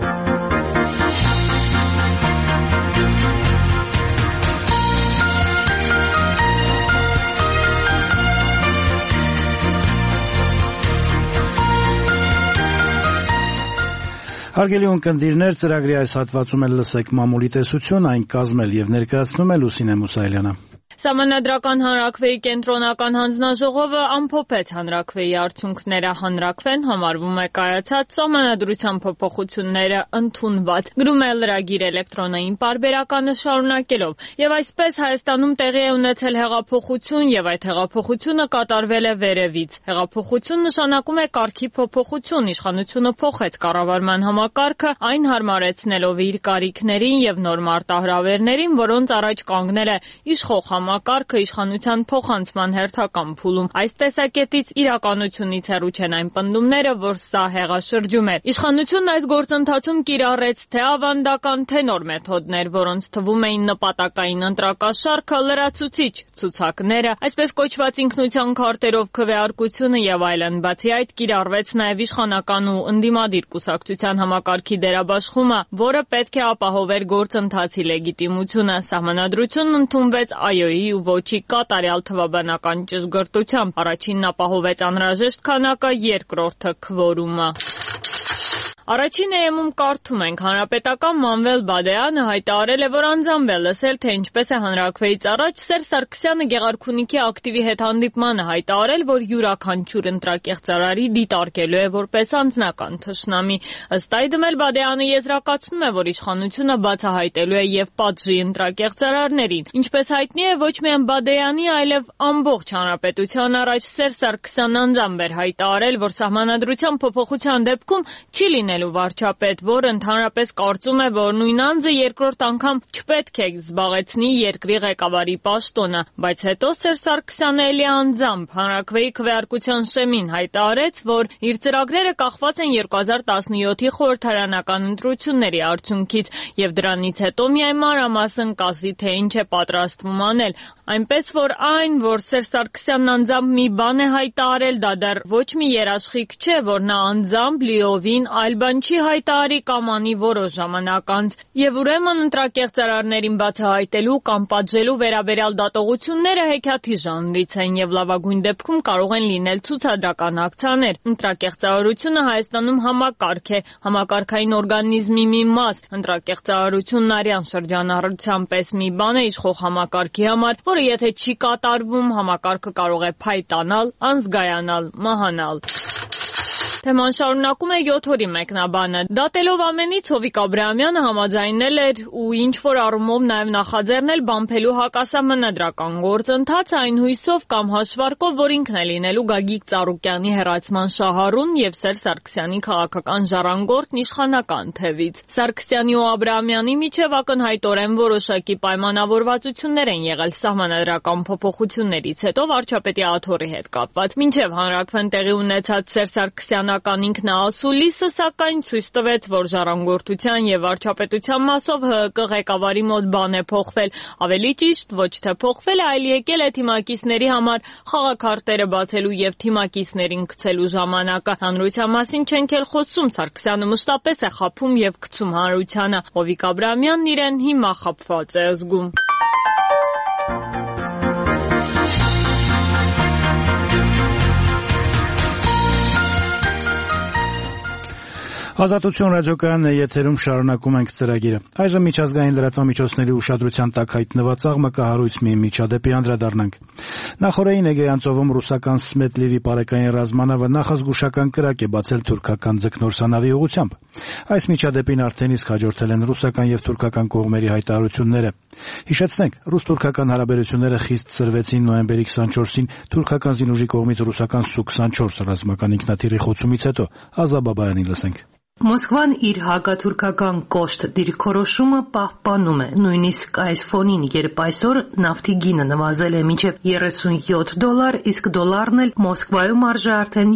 Հարգելի ունկնդիրներ, ծրագրի այս հատվածում էլ լսեք մամուլի տեսություն, այն կազմել եւ ներկայացնում է Լուսինե Մուսայելյանը։ Սահմանադրական հանրաքվեի կենտրոնական հանձնաժողովը ամփոփեց հանրաքվեի արդյունքները։ Հանրաքվեն համարվում է կայացած սահմանադրության փոփոխությունները ընդունված, գրում է լրագիր էլեկտրոնային պարբերականը շարունակելով։ Եվ այսպես Հայաստանում տեղի է ունեցել հեղափոխություն եւ այդ հեղափոխությունը կատարվել է վերևից։ Հեղափոխություն նշանակում է կարգի փոփոխություն, իշխանությունը փոխեց կառավարման համակարգը, այն հարմարեցնելով իր կարիքներին եւ նոր մարտահրավերներին, որոնց առաջ կանգնել է իշխող համակարգը իշխանության փոխանցման հերթական փուլում։ Այս տեսակետից իրականությունից հեռու չեն այն պնդումները, որ սա հեղաշրջում է։ Իշխանությունն այս գործընթացում կիրառեց թե ավանդական, թե նոր մեթոդներ, որոնց թվում էին նպատակային ընտրակաշառքը, լրացուցիչ ցուցակները, այսպես կոչված ինքնության քարտերով քվեարկությունը եւ այլն։ Բացի այդ, կիրառվեց նաեւ իշխանական ու ընդդիմադիր կուսակցության համակարգի դերաբաշխումը, որը պետք է ապահովեր գործընթացի լեգիտիմությունը։ Սահմանադրությունն ընդունվեց այոյի ու ոչի կատարյալ թվաբանական ճշգրտությամբ։ Առաջինն ապահովեց անհրաժեշտ քանակը, երկրորդը քվորումը։ Առաջին էմում կարդում ենք. հանրապետական Մանվել Բադեյանը հայտարարել է, որ անձամբ է լսել, թե ինչպես է հանրաքվեից առաջ Սերժ Սարգսյանը Գեղարքունիքի ակտիվի հետ հանդիպմանը հայտարարել, որ յուրաքանչյուր ընտրակեղծարարի դիտարկելու է որպես անձնական թշնամի։ Ըստ այդմ էլ Բադեյանը եզրակացնում է, որ իշխանությունը բացահայտելու է եւ պատժի ընտրակեղծարարներին։ Ինչպես հայտնի է, ոչ միայն Բադեյանի, այլև ամբողջ հանրապետության առաջ Սերժ Սարգսյանն անձամբ էր հայտարարել, որ սահմանադրության փոփոխության դեպքում չի լինելու վարչապետ, որը ընդհանրապես կարծում է, որ նույն անձը երկրորդ անգամ չպետք է զբաղեցնի երկրի ղեկավարի պաշտոնը, բայց հետո Սերժ Սարգսյանը էլի անձամբ հանրաքվեի քվեարկության շեմին հայտարարեց, որ իր ծրագրերը կախված են 2017-ի խորհրդարանական ընտրությունների արդյունքից եւ դրանից հետո միայն մանրամասն կասի, թե ինչ է պատրաստվում անել, այնպես որ այն, որ Սերժ Սարգսյանն անձամբ մի բան է հայտարարել, դա դեռ ոչ մի երաշխիք չէ, որ նա անձամբ լիովին այլ բան չի հայտարարի կամ անի որոշ ժամանակ անց, եւ ուրեմն ընտրակեղծարարներին բացահայտելու կամ պատժելու վերաբերյալ դատողությունները հեքիաթի ժանրից են եւ լավագույն դեպքում կարող են լինել ցուցադրական ակցիաներ։ Ընտրակեղծարարությունը Հայաստանում համակարգ է, համակարգային օրգանիզմի մի մաս։ Ընտրակեղծարարությունն արյան շրջանառության պես մի բան է իշխող համակարգի համար, որը եթե չի կատարվում, համակարգը կարող է փայտանալ, անզգայանալ, մահանալ։ Թեման շարունակում է 7 օրի մեկնաբանը։ Դատելով ամենից Հովիկ Աբրահամյանը համաձայնել էր ու ինչ-որ առումով նաև նախաձեռնել բամփելու հակասահմանադրական գործընթաց այն հույսով կամ հաշվարկով, որ ինքն է լինելու Գագիկ Ծառուկյանի հեռացման շահառուն եւ Սերժ Սարգսյանի քաղաքական ժառանգորդն իշխանական թևից։ Սարգսյանի ու Աբրահամյանի միջև ակնհայտորեն որոշակի պայմանավորվածություններ են եղել սահմանադրական փոփոխություններից հետո վարչապետի աթոռի հետ կապված։ Մինչև հանրաքվեն տեղի ունեցած Սերժ Սարգսյանը ինքնաասուլիսը սակայն ցույց տվեց, որ ժառանգորդության եւ վարչապետության մասով ՀԿ ղեկավարի մոտ բան է փոխվել, ավելի ճիշտ ոչ թե փոխվել է, այլ եկել է թիմակիցների համար խաղաքարտերը բացելու եւ թիմակիցներին գցելու ժամանակը։ Հանրության մասին չենք էլ խոսում, Սարգսյանը մշտապես է խաբում եւ գցում հանրությանը։ Հովիկ Աբրահամյանն իրեն հիմա խաբված է զգում։ Ազատություն ռադիոկայանն է եթերում, շարունակում ենք ծրագիրը։ Այժմ միջազգային լրատվամիջոցների ուշադրության տակ հայտնված աղմկահարույց մի միջադեպի անդրադառնանք։ Նախօրեին Էգեյան ծովում ռուսական Սմետլիվի պարեկային ռազմանավը նախազգուշական կրակ է բացել թուրքական ձկնորսանավի ուղղությամբ։ Այս միջադեպին արդեն իսկ հաջորդել են ռուսական եւ թուրքական կողմերի հայտարարությունները։ Հիշեցնենք, ռուս-թուրքական հարաբերությունները խիստ սրվեցին նոյեմբերի 24-ին թուրքական զինուժի կողմից ռուսական Սու-24 ռազմական ինքնաթիռի խոցումից հետո։ Ազա Բաբայանին լսենք։ Մոսկվան իր հակաթուրքական կոշտ դիրքորոշումը պահպանում է, նույնիսկ այս ֆոնին, երբ այսօր նավթի գինը նվազել է մինչև $37, իսկ դոլարն էլ Մոսկվայում արժե արդեն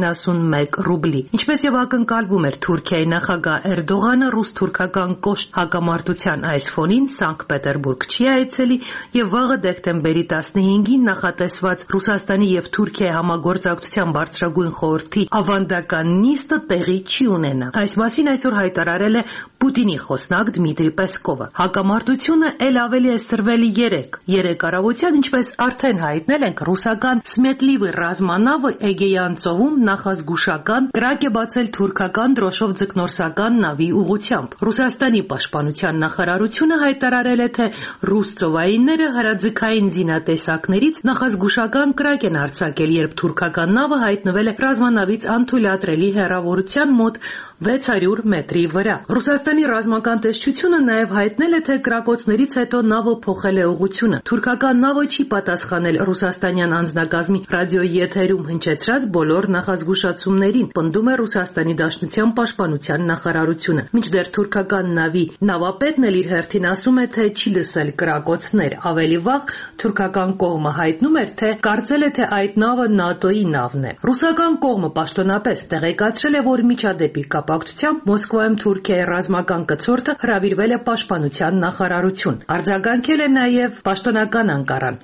71 ռուբլի։ Ինչպես եւ ակնկալվում էր Թուրքիայի նախագահ Էրդողանը, ռուս-թուրքական կոշտ հակամարտության այս ֆոնին Սանկտ Պետերբուրգ չի այցելի եւ վաղը դեկտեմբերի 15-ին նախատեսված Ռուսաստանի եւ Թուրքիայի համագործակցության բարձրագույն խորհրդի ավանդական նիստը տեղի չի ունենա։ Այս մասին այսօր հայտարարել է Պուտինի խոսնակ Դմիտրի Պեսկովը։ Հակամարտությունը ել ավելի է սրվել երեք առավոտյան, ինչպես արդեն հայտնել ենք, ռուսական Սմետլիվի ռազմանավը Էգեյան ծովում նախազգուշական կրակ է բացել թուրքական դրոշով ձկնորսական նավի ուղղությամբ։ Ռուսաստանի պաշտպանության նախարարությունը հայտարարել է, թե ռուս ծովայինները հրաձգային զինատեսակներից նախազգուշական կրակ են արձակել, երբ թուրքական նավը հայտնվել է ռազմանավից անթույլատրելի հեռավորության մոտ 600 մետրի վրա։ Ռուսաստանի ռազմական տեսչությունը նաև հայտնել է, թե կրակոցներից հետո նավը փոխել է ուղղությունը։ Թուրքական նավը չի պատասխանել ռուսաստանյան անձնակազմի ռադիոեթերում հնչեցրած բոլոր նախազգուշացումներին, պնդում է Ռուսաստանի Դաշնության պաշտպանության նախարարությունը։ Մինչդեռ թուրքական նավի նավապետն էլ իր հերթին ասում է, թե չի լսել կրակոցներ։ Ավելի վաղ թուրքական կողմը հայտնում էր, թե կարծել է, թե այդ նավը ՆԱՏՕ-ի նավն է։ Ռուսական կողմը պաշտոնապես տեղեկացրել է, որ միջադեպի կապակցությամբ Մոսկվայում Թուրքիայի ռազմական կցորդը հրավիրվել է պաշտպանության նախարարություն։ Արձագանքել է նաև պաշտոնական Անկարան։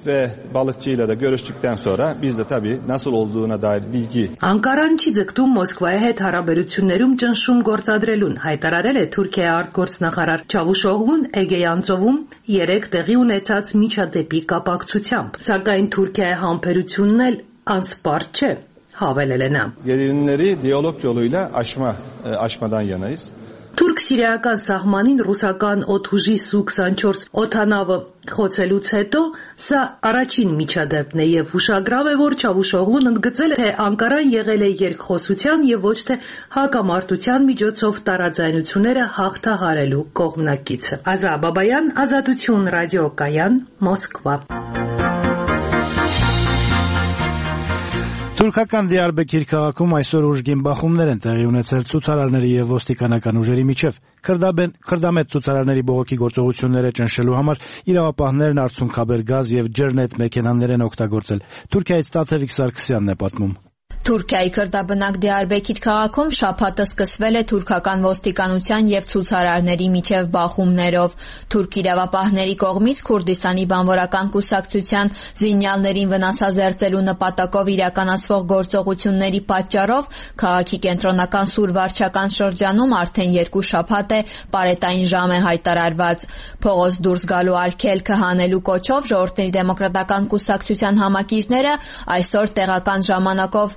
Անկարան չի ձգտում Մոսկվայի հետ հարաբերություններում ճնշում գործադրելուն, հայտարարել է Թուրքիայի արտգործնախարար Չավուշօղլուն Էգեյան ծովում 3 տեղի ունեցած միջադեպի կապակցությամբ։ Սակայն Թուրքիայի համբերությունն էլ անսպառ չէ, հավելել է նա։ Gerilimleri diyalog yoluyla aşmadan yanayız. Թուրք-սիրիական սահմանին ռուսական օդուժի Սու-24 օդանավը խոցելուց հետո սա առաջին միջադեպն է եւ հուշագրավ է, որ Չավուշօղլուն ընդգծել է, թե Անկարան եղել է երկխոսության եւ ոչ թե հակամարտության միջոցով տարաձայնությունները հաղթահարելու կողմնակիցը։ Ազա Բաբայան, Ազատություն ռադիոկայան, Մոսկվա։ Թուրքական Դիարբեքիր քաղաքում այսօր ուժգին բախումներ են տեղի ունեցել ցուցարարների եւ ոստիկանական ուժերի միջև։ Քրդամետ ցուցարարների բողոքի գործողությունները ճնշելու համար իրավապահներն արցունքաբեր գազ եւ ջրնետ մեքենաներ են օգտագործել։ Թուրքիայից Տաթևիկ Սարգսյանն է պատմում։ Թուրքիայի քրդաբնակ Դիարբեքիր քաղաքում շաբաթը սկսվել է թուրքական ոստիկանության եւ ցուցարարների միջև բախումներով։ Թուրք իրավապահների կողմից Քուրդիստանի բանվորական կուսակցության զինյալներին վնասազերծելու նպատակով իրականացվող գործողությունների պատճառով քաղաքի կենտրոնական Սուր վարչական շրջանում արդեն 2 շաբաթ է պարետային ժամ է հայտարարված։ Փողոց դուրս գալու արգելքը հանելու կոչով Ժողովրդի դեմոկրատական կուսակցության համակիրները այսօր տեղական ժամանակով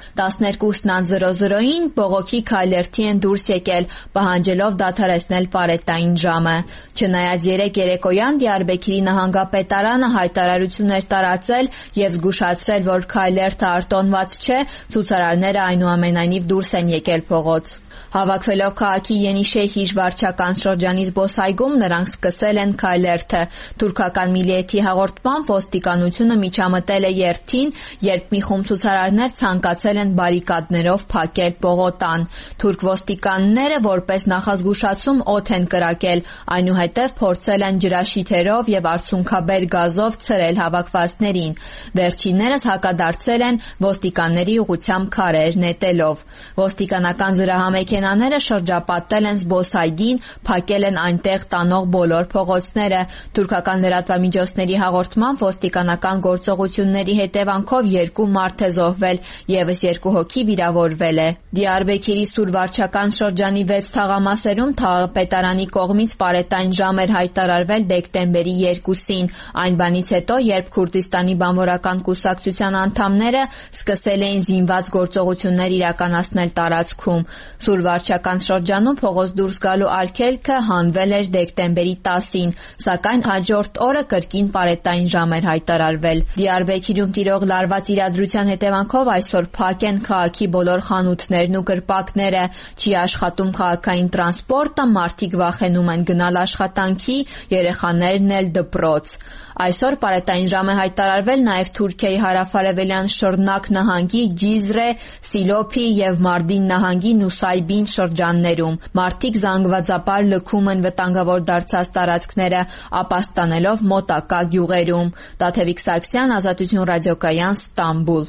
12:00-ին բողոքի քայլերթի են դուրս եկել, պահանջելով դադարեցնել պարետային ժամը։ Չնայած երեկոյան Դիարբեքիրի նահանգապետարանը հայտարարություններ տարածել եւ զգուշացրել, որ քայլերթը արտոնված չէ, ցուցարարները այնուամենայնիվ դուրս են եկել փողոց։ Հավաքվելով քաղաքի Ենիշեհիր վարչական շրջանի զբոսայգում նրանք սկսել են քայլերթը։ Թուրքական Միլիեթի հաղորդմամբ ոստիկանությունը միջամտել է երթին, երբ մի խումբ ցուցարարներ ցանկացել են բարիկադներով փակել պողոտան։ Թուրք ոստիկանները որպես նախազգուշացում օդ են կրակել, այնուհետև փորձել են ջրաշիթերով եւ արցունքաբեր գազով ցրել հավաքվածներին։ Վերջիններս հակադարձել են ոստիկանների ուղղությամբ քարեր նետելով։ Ոստիկանական զրահամեքենաները շրջապատել են զբոսայգին, փակել են այնտեղ տանող բոլոր փողոցները։ Թուրքական լրատվամիջոցների հաղորդմամբ ոստիկանական գործողությունների հետևանքով 2 մարդ է զոհվել, եւս 2 հոգի վիրավորվել է։ Դիարբեքիրի Սուր վարչական շրջանի 6 թաղամասերում թաղապետարանի կողմից պարետային ժամ էր հայտարարվել դեկտեմբերի 2-ին, այն բանից հետո, երբ Քուրդիստանի բանվորական կուսակցության անդամները սկսել էին զինված գործողություններ իրականացնել տարածքում։ Սուր Սուր վարչական շրջանում փողոց դուրս գալու արգելքը հանվել էր դեկտեմբերի 10-ին, սակայն հաջորդ օրը կրկին պարետային ժամ էր հայտարարվել։ Դիարբեքիրում տիրող լարված իրադրության հետևանքով այսօր փակ են քաղաքի բոլոր խանութներն ու կրպակները, չի աշխատում քաղաքային տրանսպորտը, մարդիկ վախենում են գնալ աշխատանքի, երեխաներն էլ դպրոց։ Այսօր պարետային ժամ է հայտարարվել նաև Թուրքիայի հարավարևելյան Շռնակ նահանգի Ջիզրե, Սիլոփի եւ Մարդին նահանգի Նուսայբին շրջաններում։ Մարդիկ զանգվածաբար լքում են վտանգավոր դարձած տարածքները, ապաստանելով մոտակա գյուղերում։ Տաթևիկ Սարգսյան, Ազատություն ռադիոկայան, Ստամբուլ։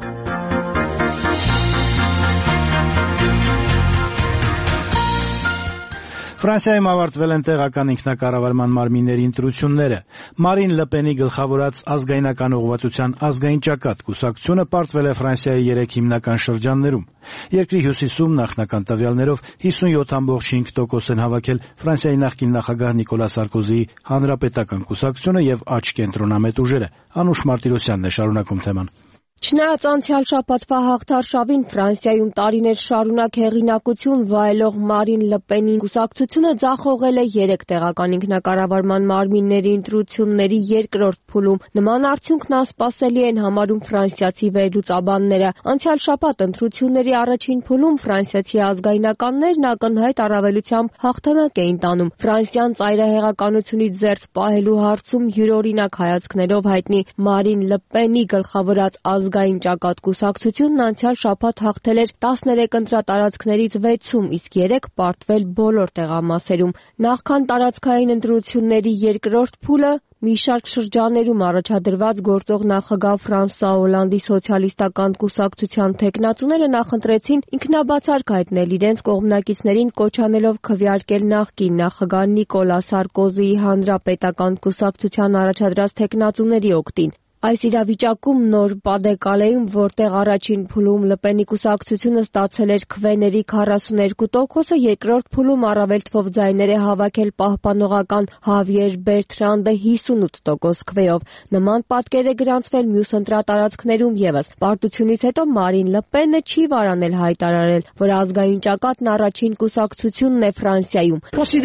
Ֆրանսիայում ավարտվել են տեղական ինքնակառավարման մարմինների ընտրությունները։ Մարին Լպենի գլխավորած ազգայնական ուղղվածության ազգային ճակատ կուսակցությունը պարտվել է Ֆրանսիայի 3 հիմնական շրջաններում։ Երկրի հյուսիսում նախնական տվյալներով 57.5% են հավաքել Ֆրանսիայի նախկին նախագահ Նիկոլա Սարկոզիի հանրապետական կուսակցությունը եւ աջ կենտրոնամետ ուժերը։ Անուշ Մարտիրոսյանն է շարունակում թեման։ Չնայած անցյալ շաբաթվա հաղթարշավին Ֆրանսիայում տարիներ շարունակ հեղինակություն վայելող Մարին Լպենի կուսակցությունը ձախողել է 3 տեղական ինքնակառավարման մարմինների ընտրությունների երկրորդ փուլում։ Նման արդյունքն անսպասելի են համարում ֆրանսիացի վերլուծաբանները։ Անցյալ շաբաթ ընտրությունների առաջին փուլում ֆրանսիացի ազգայնականներն ակնհայտ առավելությամբ հաղթանակ էին տանում։ Ֆրանսիան ծայրահեղականությունից զերծ պահելու հարցում յուրօրինակ հայացքներով հայտնի Մարին Լպենի գլխավորած ազգային ճակատ կուսակցությունն անցյալ շաբաթ հաղթել էր 13 ընտրատարածքներից 6-ում, իսկ 3 պարտվել բոլոր տեղամասերում։ Նախքան տարածքային ընտրությունների երկրորդ փուլը մի շարք շրջաններում առաջադրված գործող նախագահ Ֆրանսուଆ Օլանդի սոցիալիստական կուսակցության թեկնածուները նախընտրեցին ինքնաբացարկ հայտնել իրենց կողմնակիցներին, կոչ անելով քվեարկել նախկին նախագահ Նիկոլա Սարկոզիի հանրապետական կուսակցության առաջադրած թեկնածուների օգտին։ Այս իրավիճակում նոր Պադեկալեում, որտեղ առաջին փուլում Լպենի կուսակցությունը ստացել էր քվեների 42%, երկրորդ փուլում առավել թվով ձայներ է հավաքել պահպանողական Հավիեր Բերտրանդը 58% քվեով։ Նման պատկեր է գրանցվել մյուս ընտրատարածքներում ևս։ Պարտությունից հետո Մարին Լպենը չի վարանել հայտարարել, որ ազգային ճակատն առաջին կուսակցությունն է Ֆրանսիայում։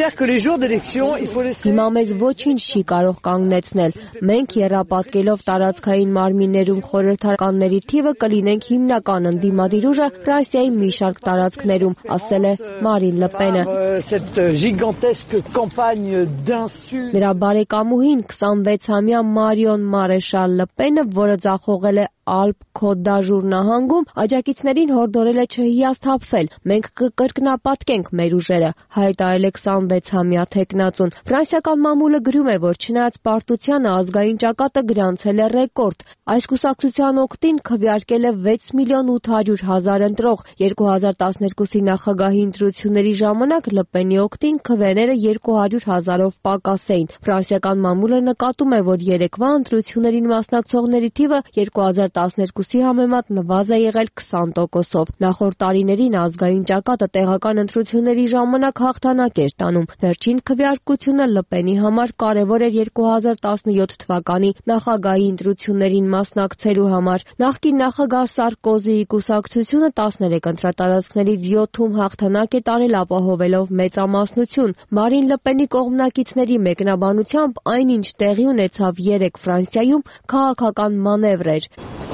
Հիմա մեզ ոչինչ չի կարող կանգնեցնել։ Մենք եռապատկելով տարածքային մարմիններում խորհրդականների թիվը կլինենք հիմնական ընդդիմադիր ուժը Ֆրանսիայի մի շարք տարածքներում, ասել է Մարին Լպենը։ Նրա բարեկամուհին 26-ամյա Մարիոն Մարեշալ Լպենը, որը ձախողել է Ալպ Քոտ դ'Աժուր նահանգում, աջակիցներին հորդորել է չհիասթափվել։ Մենք կկրկնապատկենք մեր ուժերը, հայտարարել է 26-ամյա թեկնածուն։ Ֆրանսիական մամուլը գրում է, որ չնայած պարտությանը ազգային ճակատը գրանցել է ռեկորդ։ Այս կուսակցության օգտին քվեարկել է 6.800.000 ընտրող։ 2012-ի նախագահի ընտրությունների ժամանակ Լպենի օգտին քվեները 200,000-ով պակաս էին։ Ֆրանսիական մամուլը նկատում է, որ երեկվա ընտրություններին մասնակցողների թիվը 2012-ի համեմատ նվազ է եղել 20%-ով։ Նախորդ տարիներին ազգային ճակատը տեղական ընտրությունների ժամանակ հաղթանակ էր տանում։ Վերջին քվեարկությունը Լպենի համար կարևոր էր 2017 թվականի նախագահի ընտրություններին մասնակցելու համար։ Նախկին նախագահ Սարկոզիի կուսակցությունը 13 ընտրատարածքներից 7-ում հաղթանակ է տարել, ապահովելով մեծամասնություն։ Մարին Լպենի կողմնակիցների մեկնաբանությամբ այնինչ տեղի ունեցավ 3 Ֆրանսիայում քաղաքական մանևր էր։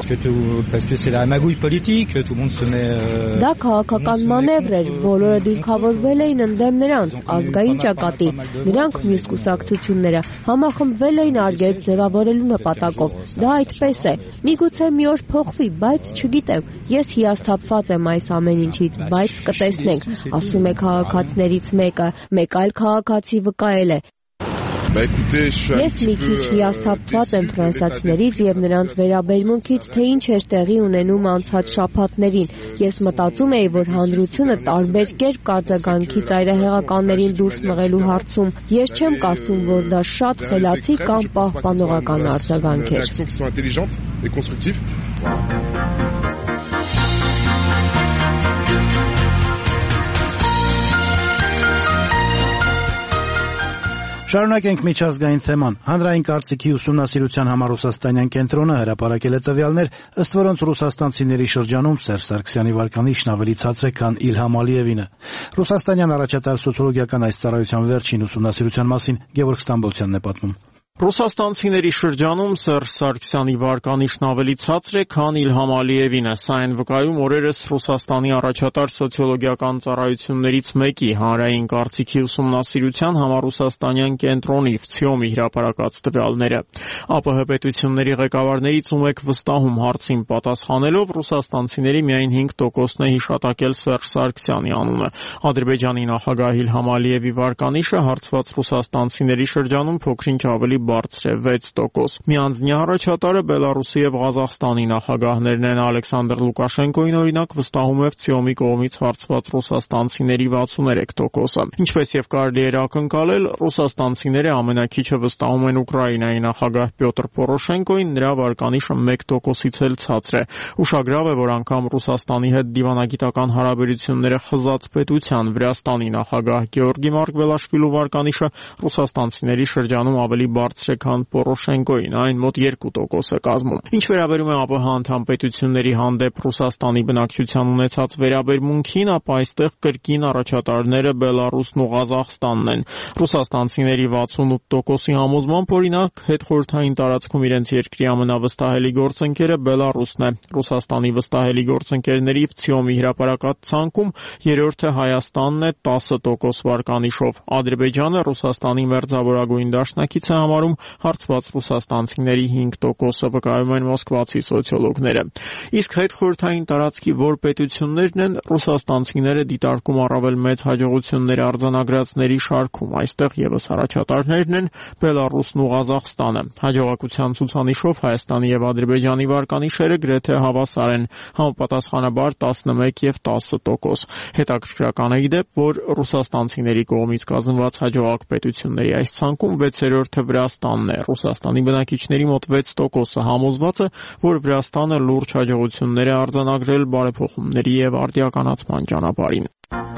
Դա քաղաքական մանևր էր, բոլորը դիրքավորվել էին ընդդեմ նրանց, ազգային ճակատի։ Նրանք մյուս կուսակցությունները համախմբվել էին արգելք ձևավորելու նպատակով։ Դա այդպես է։ Միգուցե մի օր փոխվի, բայց չգիտեմ։ Ես հիասթափված եմ այս ամեն ինչից, բայց կտեսնենք, ասում է քաղաքացիներից մեկը։ Մեկ այլ քաղաքացի վկայել է. Ես մի քիչ հիասթափված եմ ֆրանսիացիներից եւ նրանց վերաբերմունքից, թե ինչ էր տեղի ունենում անցած շաբաթներին։ Ես մտածում էի, որ հանրությունը տարբեր կերպ կարձագանքի ծայրահեղականներին դուրս մղելու հարցում։ Ես չեմ կարծում, որ դա շատ խելացի կամ պահպանողական արձագանք էր։ Շարունակենք միջազգային թեման։ Հանրային կարծիքի ուսումնասիրության համար Ռուսաստանյան կենտրոնը հրապարակել է տվյալներ, ըստ որոնց ռուսաստանցիների շրջանում Սերժ Սարգսյանի վարկանիշն ավելի ցածր է, քան Իլհամ Ալիևինը։ Ռուսաստանյան առաջատար սոցիոլոգիական այս ծառայության վերջին ուսումնասիրության մասին Գևորգ Ստամբոլցյանն է պատմում։ Ռուսաստանցիների շրջանում Սերժ Սարգսյանի վարկանիշն ավելի ցածր է, քան Իլհամ Ալիևինը։ Սա այն վկայում օրերս Ռուսաստանի առաջատար սոցիոլոգիական ծառայություններից մեկի հանրային կարծիքի ուսումնասիրության համառուսաստանյան կենտրոնի ՎՑԻՕՄ-ի հրապարակած տվյալները։ ԱՊՀ պետությունների ղեկավարներից ու մեկ վստահում հարցին պատասխանելով ռուսաստանցիների միայն 5%-ն է հիշատակել Սերժ Սարգսյանի անունը։ Ադրբեջանի նախագահ Իլհամ Ալիևի վարկանիշը հարցված ռուսաստանցիների շրջանում փոքրինչ ավելի բարձր է 6%։ Միանձնյա առաջատարը Բելարուսի եւ Ղազախստանի նախագահներն են։ Ալեքսանդր Լուկաշենկոին օրինակ վստահում է ՎՑԻՕՄ-ի կողմից հարցված ռուսաստանցիների 63%-ը։ Ինչպես եւ կարելի էր ակնկալել, ռուսաստանցիները ամենակիչը վստահում են Ուկրաինայի նախագահ Պյոտր Պորոշենկոին, նրա վարկանիշը 1%-ից էլ ցածր է։ Ուշագրավ է, որ անգամ Ռուսաստանի հետ դիվանագիտական հարաբերությունները խզած պետության Վրաստանի նախագահ Գեորգի Մարգվելաշվիլու վարկանիշը ռուսաստանցիների շրջանում ավելի բարձր է, քան Պորոշենկոին, այն մոտ 2% է կազմում։ Ինչ վերաբերում է ԱՊՀ անդամ պետությունների հանդեպ Ռուսաստանի բնակչության ունեցած վերաբերմունքին, ապա այստեղ կրկին առաջատարները Բելարուսն ու Ղազախստանն են։ Ռուսաստանցիների 68%-ի համոզմամբ օրինակ հետխորհրդային տարածքում իրենց երկրի ամենավստահելի գործընկերը Բելարուսն է։ Ռուսաստանի վստահելի գործընկերների ՎՑԻՕՄ-ի հրապարակած ցանկում երրորդը Հայաստանն է 10% վարկանիշով։ Ադրբեջանը Ռուսաստանի մերձավորագույն դաշնակից է համարում հարցված ռուսաստանցիների 5%-ը, վկայում են մոսկվացի սոցիոլոգները։ Իսկ հետխորհրդային տարածքի որ պետություններն են ռուսաստանցիները դիտարկում առավել մեծ հաջողություններ արձանագրածների շարքում։ Այստեղ եւս առաջատարներն են Բելարուսն ու Ղազախստանը։ Հաջողակության ցուցանիշով Հայաստանի եւ Ադրբեջանի վարկանիշերը գրեթե հավասար են, համապատասխանաբար 11 եւ 10%։ Հետաքրքրական է իդեպ, որ ռուսաստանցիների կողմից կազմված հաջողակ պետությունների այս ցանկում 6-րդը Վրաստանն է։ Ռուսաստանի բնակիչների մոտ 6%-ը համոզված է, որ Վրաստանը լուրջ հաջողություններ է արձանագրել բարեփոխումների եւ արդիականացման ճանապարհին։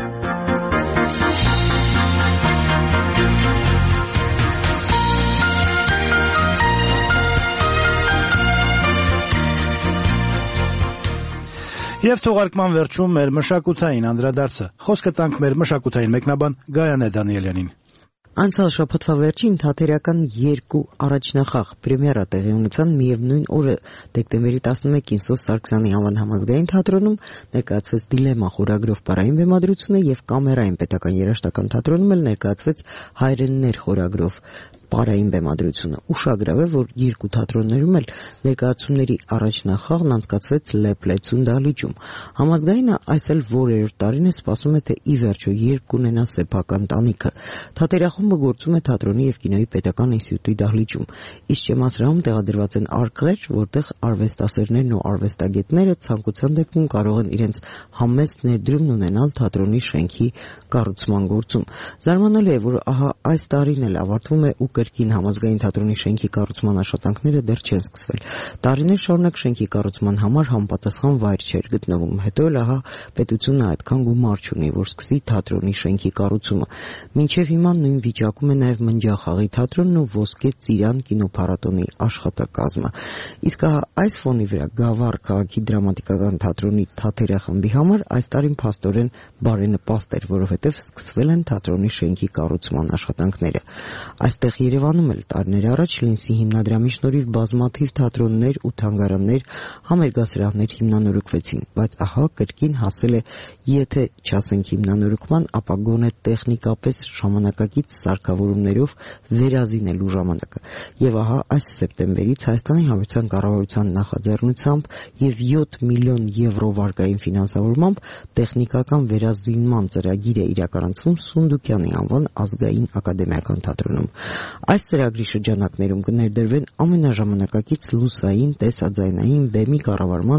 Եվ թողարկման վերջում մեր մշակութային անդրադարձը։ Խոսքը տանք մեր մշակութային մեկնաբան Գայանե Դանիելյանին։ Անցյալ շաբաթվա վերջին թատերական 2 առաջնախաղ պրեմիերա տեղի ունեցան միևնույն օրը դեկտեմբերի 11-ին Սոս Սարգսյանի անվան համազգային թատրոնում ներկայացվեց Դիլեմա խորագրով պարային բեմադրությունը եւ Կամերային պետական երաժշտական թատրոնում էլ ներկայացվեց Հայրեններ խորագրով պարային բեմադրությունը։ Ուշագրավ է, որ երկու թատրոններում էլ ներկայացումների առաջնախաղն անցկացվեց Լեփլեցուն դահլիճում։ Համազգայինը այս էլ որերորդ տարին է սպասում է, թե ի վերջո երբ կունենա սեփական տանիքը։ Թատերախումբը գործում է թատրոնի եւ կինոյի պետական ինստիտուտի դահլիճում։ Իսկ Չեմասրահում տեղադրված են արկղեր, որտեղ արվեստասերներն ու արվեստագետները ցանկության դեպքում կարող են իրենց համեստ ներդրումն ունենալ թատրոնի շենքի կառուցման գործում։ Զարմանալի է, որ ահա այս տարին էլ ավարտվում է ու կրկին համազգային թատրոնի շենքի կառուցման աշխատանքները դեռ չեն սկսվել։ Տարիներ շարունակ շենքի կառուցման համար համապատասխան վայր չէր գտնվում։ Հետո էլ ահա պետությունը այդքան գումար չունի, որ սկսի թատրոնի շենքի կառուցումը։ Մինչև հիմա նույն վիճակում է նաև Մնջախաղի թատրոնն ու Ոսկե Ծիրան կինոփառատոնի աշխատակազմը։ Իսկ ահա այս ֆոնի վրա Գավառ քաղաքի դրամատիկական թատրոնի թատերախմբի համար այս տարին փաստորեն բարենպաստ էր, որովհետև սկսվել են թատրոնի շենքի կառուցման աշխատանքները։ Այստեղ Երևանում էլ տարիներ առաջ Լինսի հիմնադրամի շնորհիվ բազմաթիվ թատրոններ ու թանգարաններ, համերգասրահներ հիմնանորոգվեցին, բայց ահա կրկին հասել է, եթե չասենք հիմնանորոգման, ապա գոնե տեխնիկապես ժամանակակից սարքավորումներով վերազինելու ժամանակը։ Եվ ահա այս սեպտեմբերից Հայաստանի Հանրապետության կառավարության նախաձեռնությամբ եւ 7 միլիոն եվրո վարկային ֆինանսավորմամբ տեխնիկական վերազինման ծրագիր է իրականացվում Սունդուկյանի անվան ազգային ակադեմիական թատրոնում։ Այս ծրագրի շրջանակներում կներդրվեն ամենաժամանակակից լուսային, տեսաձայնային, բեմի կառավարման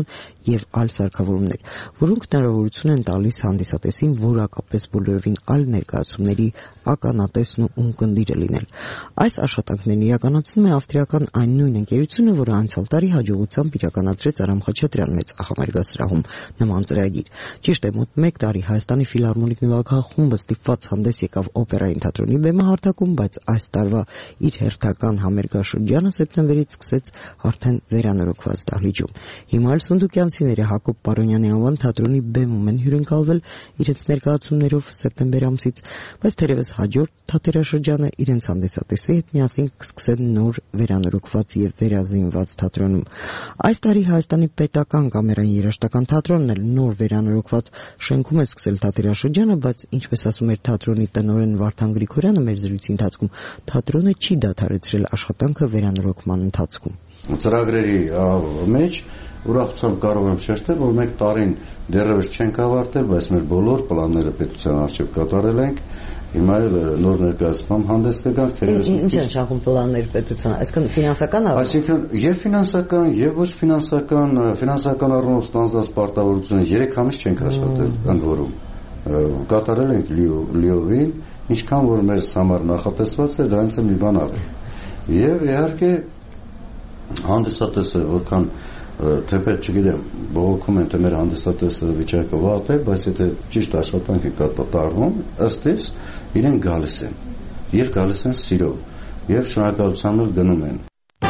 եւ այլ սարքավորումներ, որոնք հնարավորություն են տալիս հանդիսատեսին որակապես բոլորովին այլ ներկայացումների ականատեսն ու ունկնդիրը լինել։ Այս աշխատանքներն իրականացնում է ավստրիական այն նույն ընկերությունը, որը անցյալ տարի հաջողությամբ իրականացրեց Արամ Խաչատրյան մեծ աղամերգասրահում նման ծրագիր։ Ճիշտ է, մոտ 1 տարի Հայաստանի ֆիլհարմոնիկ նվագախումբը ստիպված հանդես եկավ օպերային թատրոնի բեմահարթակում, բայց այս տարվա իր հերթական համերգաշրջանը սեպտեմբերից սկսեց արդեն վերանորոգված դահլիճում։ Հիմա էլ սունդուկյանցիները Հակոբ Պարոնյանի անվան թատրոնի բեմում են հյուրընկալվել իրենց ներկայացումներով սեպտեմբեր ամսից, բայց թերևս հաջորդ թատերաշրջանը իրենց հանդիսատեսի հետ միասին կսկսեն նոր վերանորոգված եւ վերազինված թատրոնում։ Այս տարի Հայաստանի պետական կամերային երաժշտական թատրոնն էլ նոր վերանորոգված շենքում է սկսել թատերաշրջանը, բայց ինչպես ասում էր թատրոնի տնօրեն Վարդան Գրիգորյանը մեր զրույցի ընթացքում, թատրոնը չի դադարեցրել աշխատանքը վերանորոգման ընթացքում։ Ծրագրերի մեջ ուրախությամբ կարող եմ շեշտել, որ 1 տարին դեռևս չենք ավարտել, բայց մեր բոլոր պլանները պետության առջև կատարել ենք։ Հիմա էլ նոր ներկայացմամբ հանդես կգանք, թերևս ինչ են շահում պլաններ պետության, այսինքն ֆինանսական առումով։ Այսինքն եւ ֆինանսական, եւ ոչ ֆինանսական առումով ստանձնած պարտավորությունը 3 ամիս չենք աշխատել, ընդ որում կատարել ենք լիովին, ինչքան որ մեր համար նախատեսված է, դրանից է մի բան ավել։ Եվ իհարկե հանդիսատեսը որքան թեպետ չգիտեմ, բողոքում են թե մեր հանդիսատեսը վիճակը վատ է, բայց եթե ճիշտ աշխատանք է կատարվում, ըստ էս իրենք գալիս են, եւ գալիս են սիրով, եւ շնորհակալությամբ գնում են։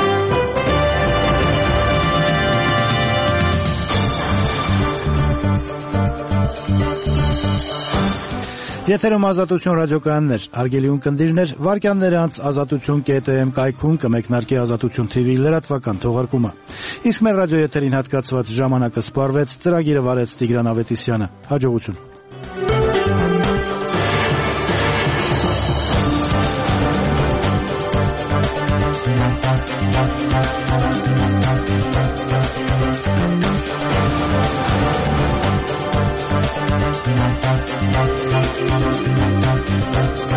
Եթերում Ազատություն ռադիոկայաններ, հարգելի ունկնդիրներ, վարքյաններ անց azatutun.am կայքում կմեկնարկի Ազատություն TV լրատվական թողարկումը։ Իսկ մեր ռադիո եթերին հատկացված ժամանակը սպառվեց, ծրագիրը վարեց Տիգրան Ավետիսյանը։ Հաջողություն։ Thank you.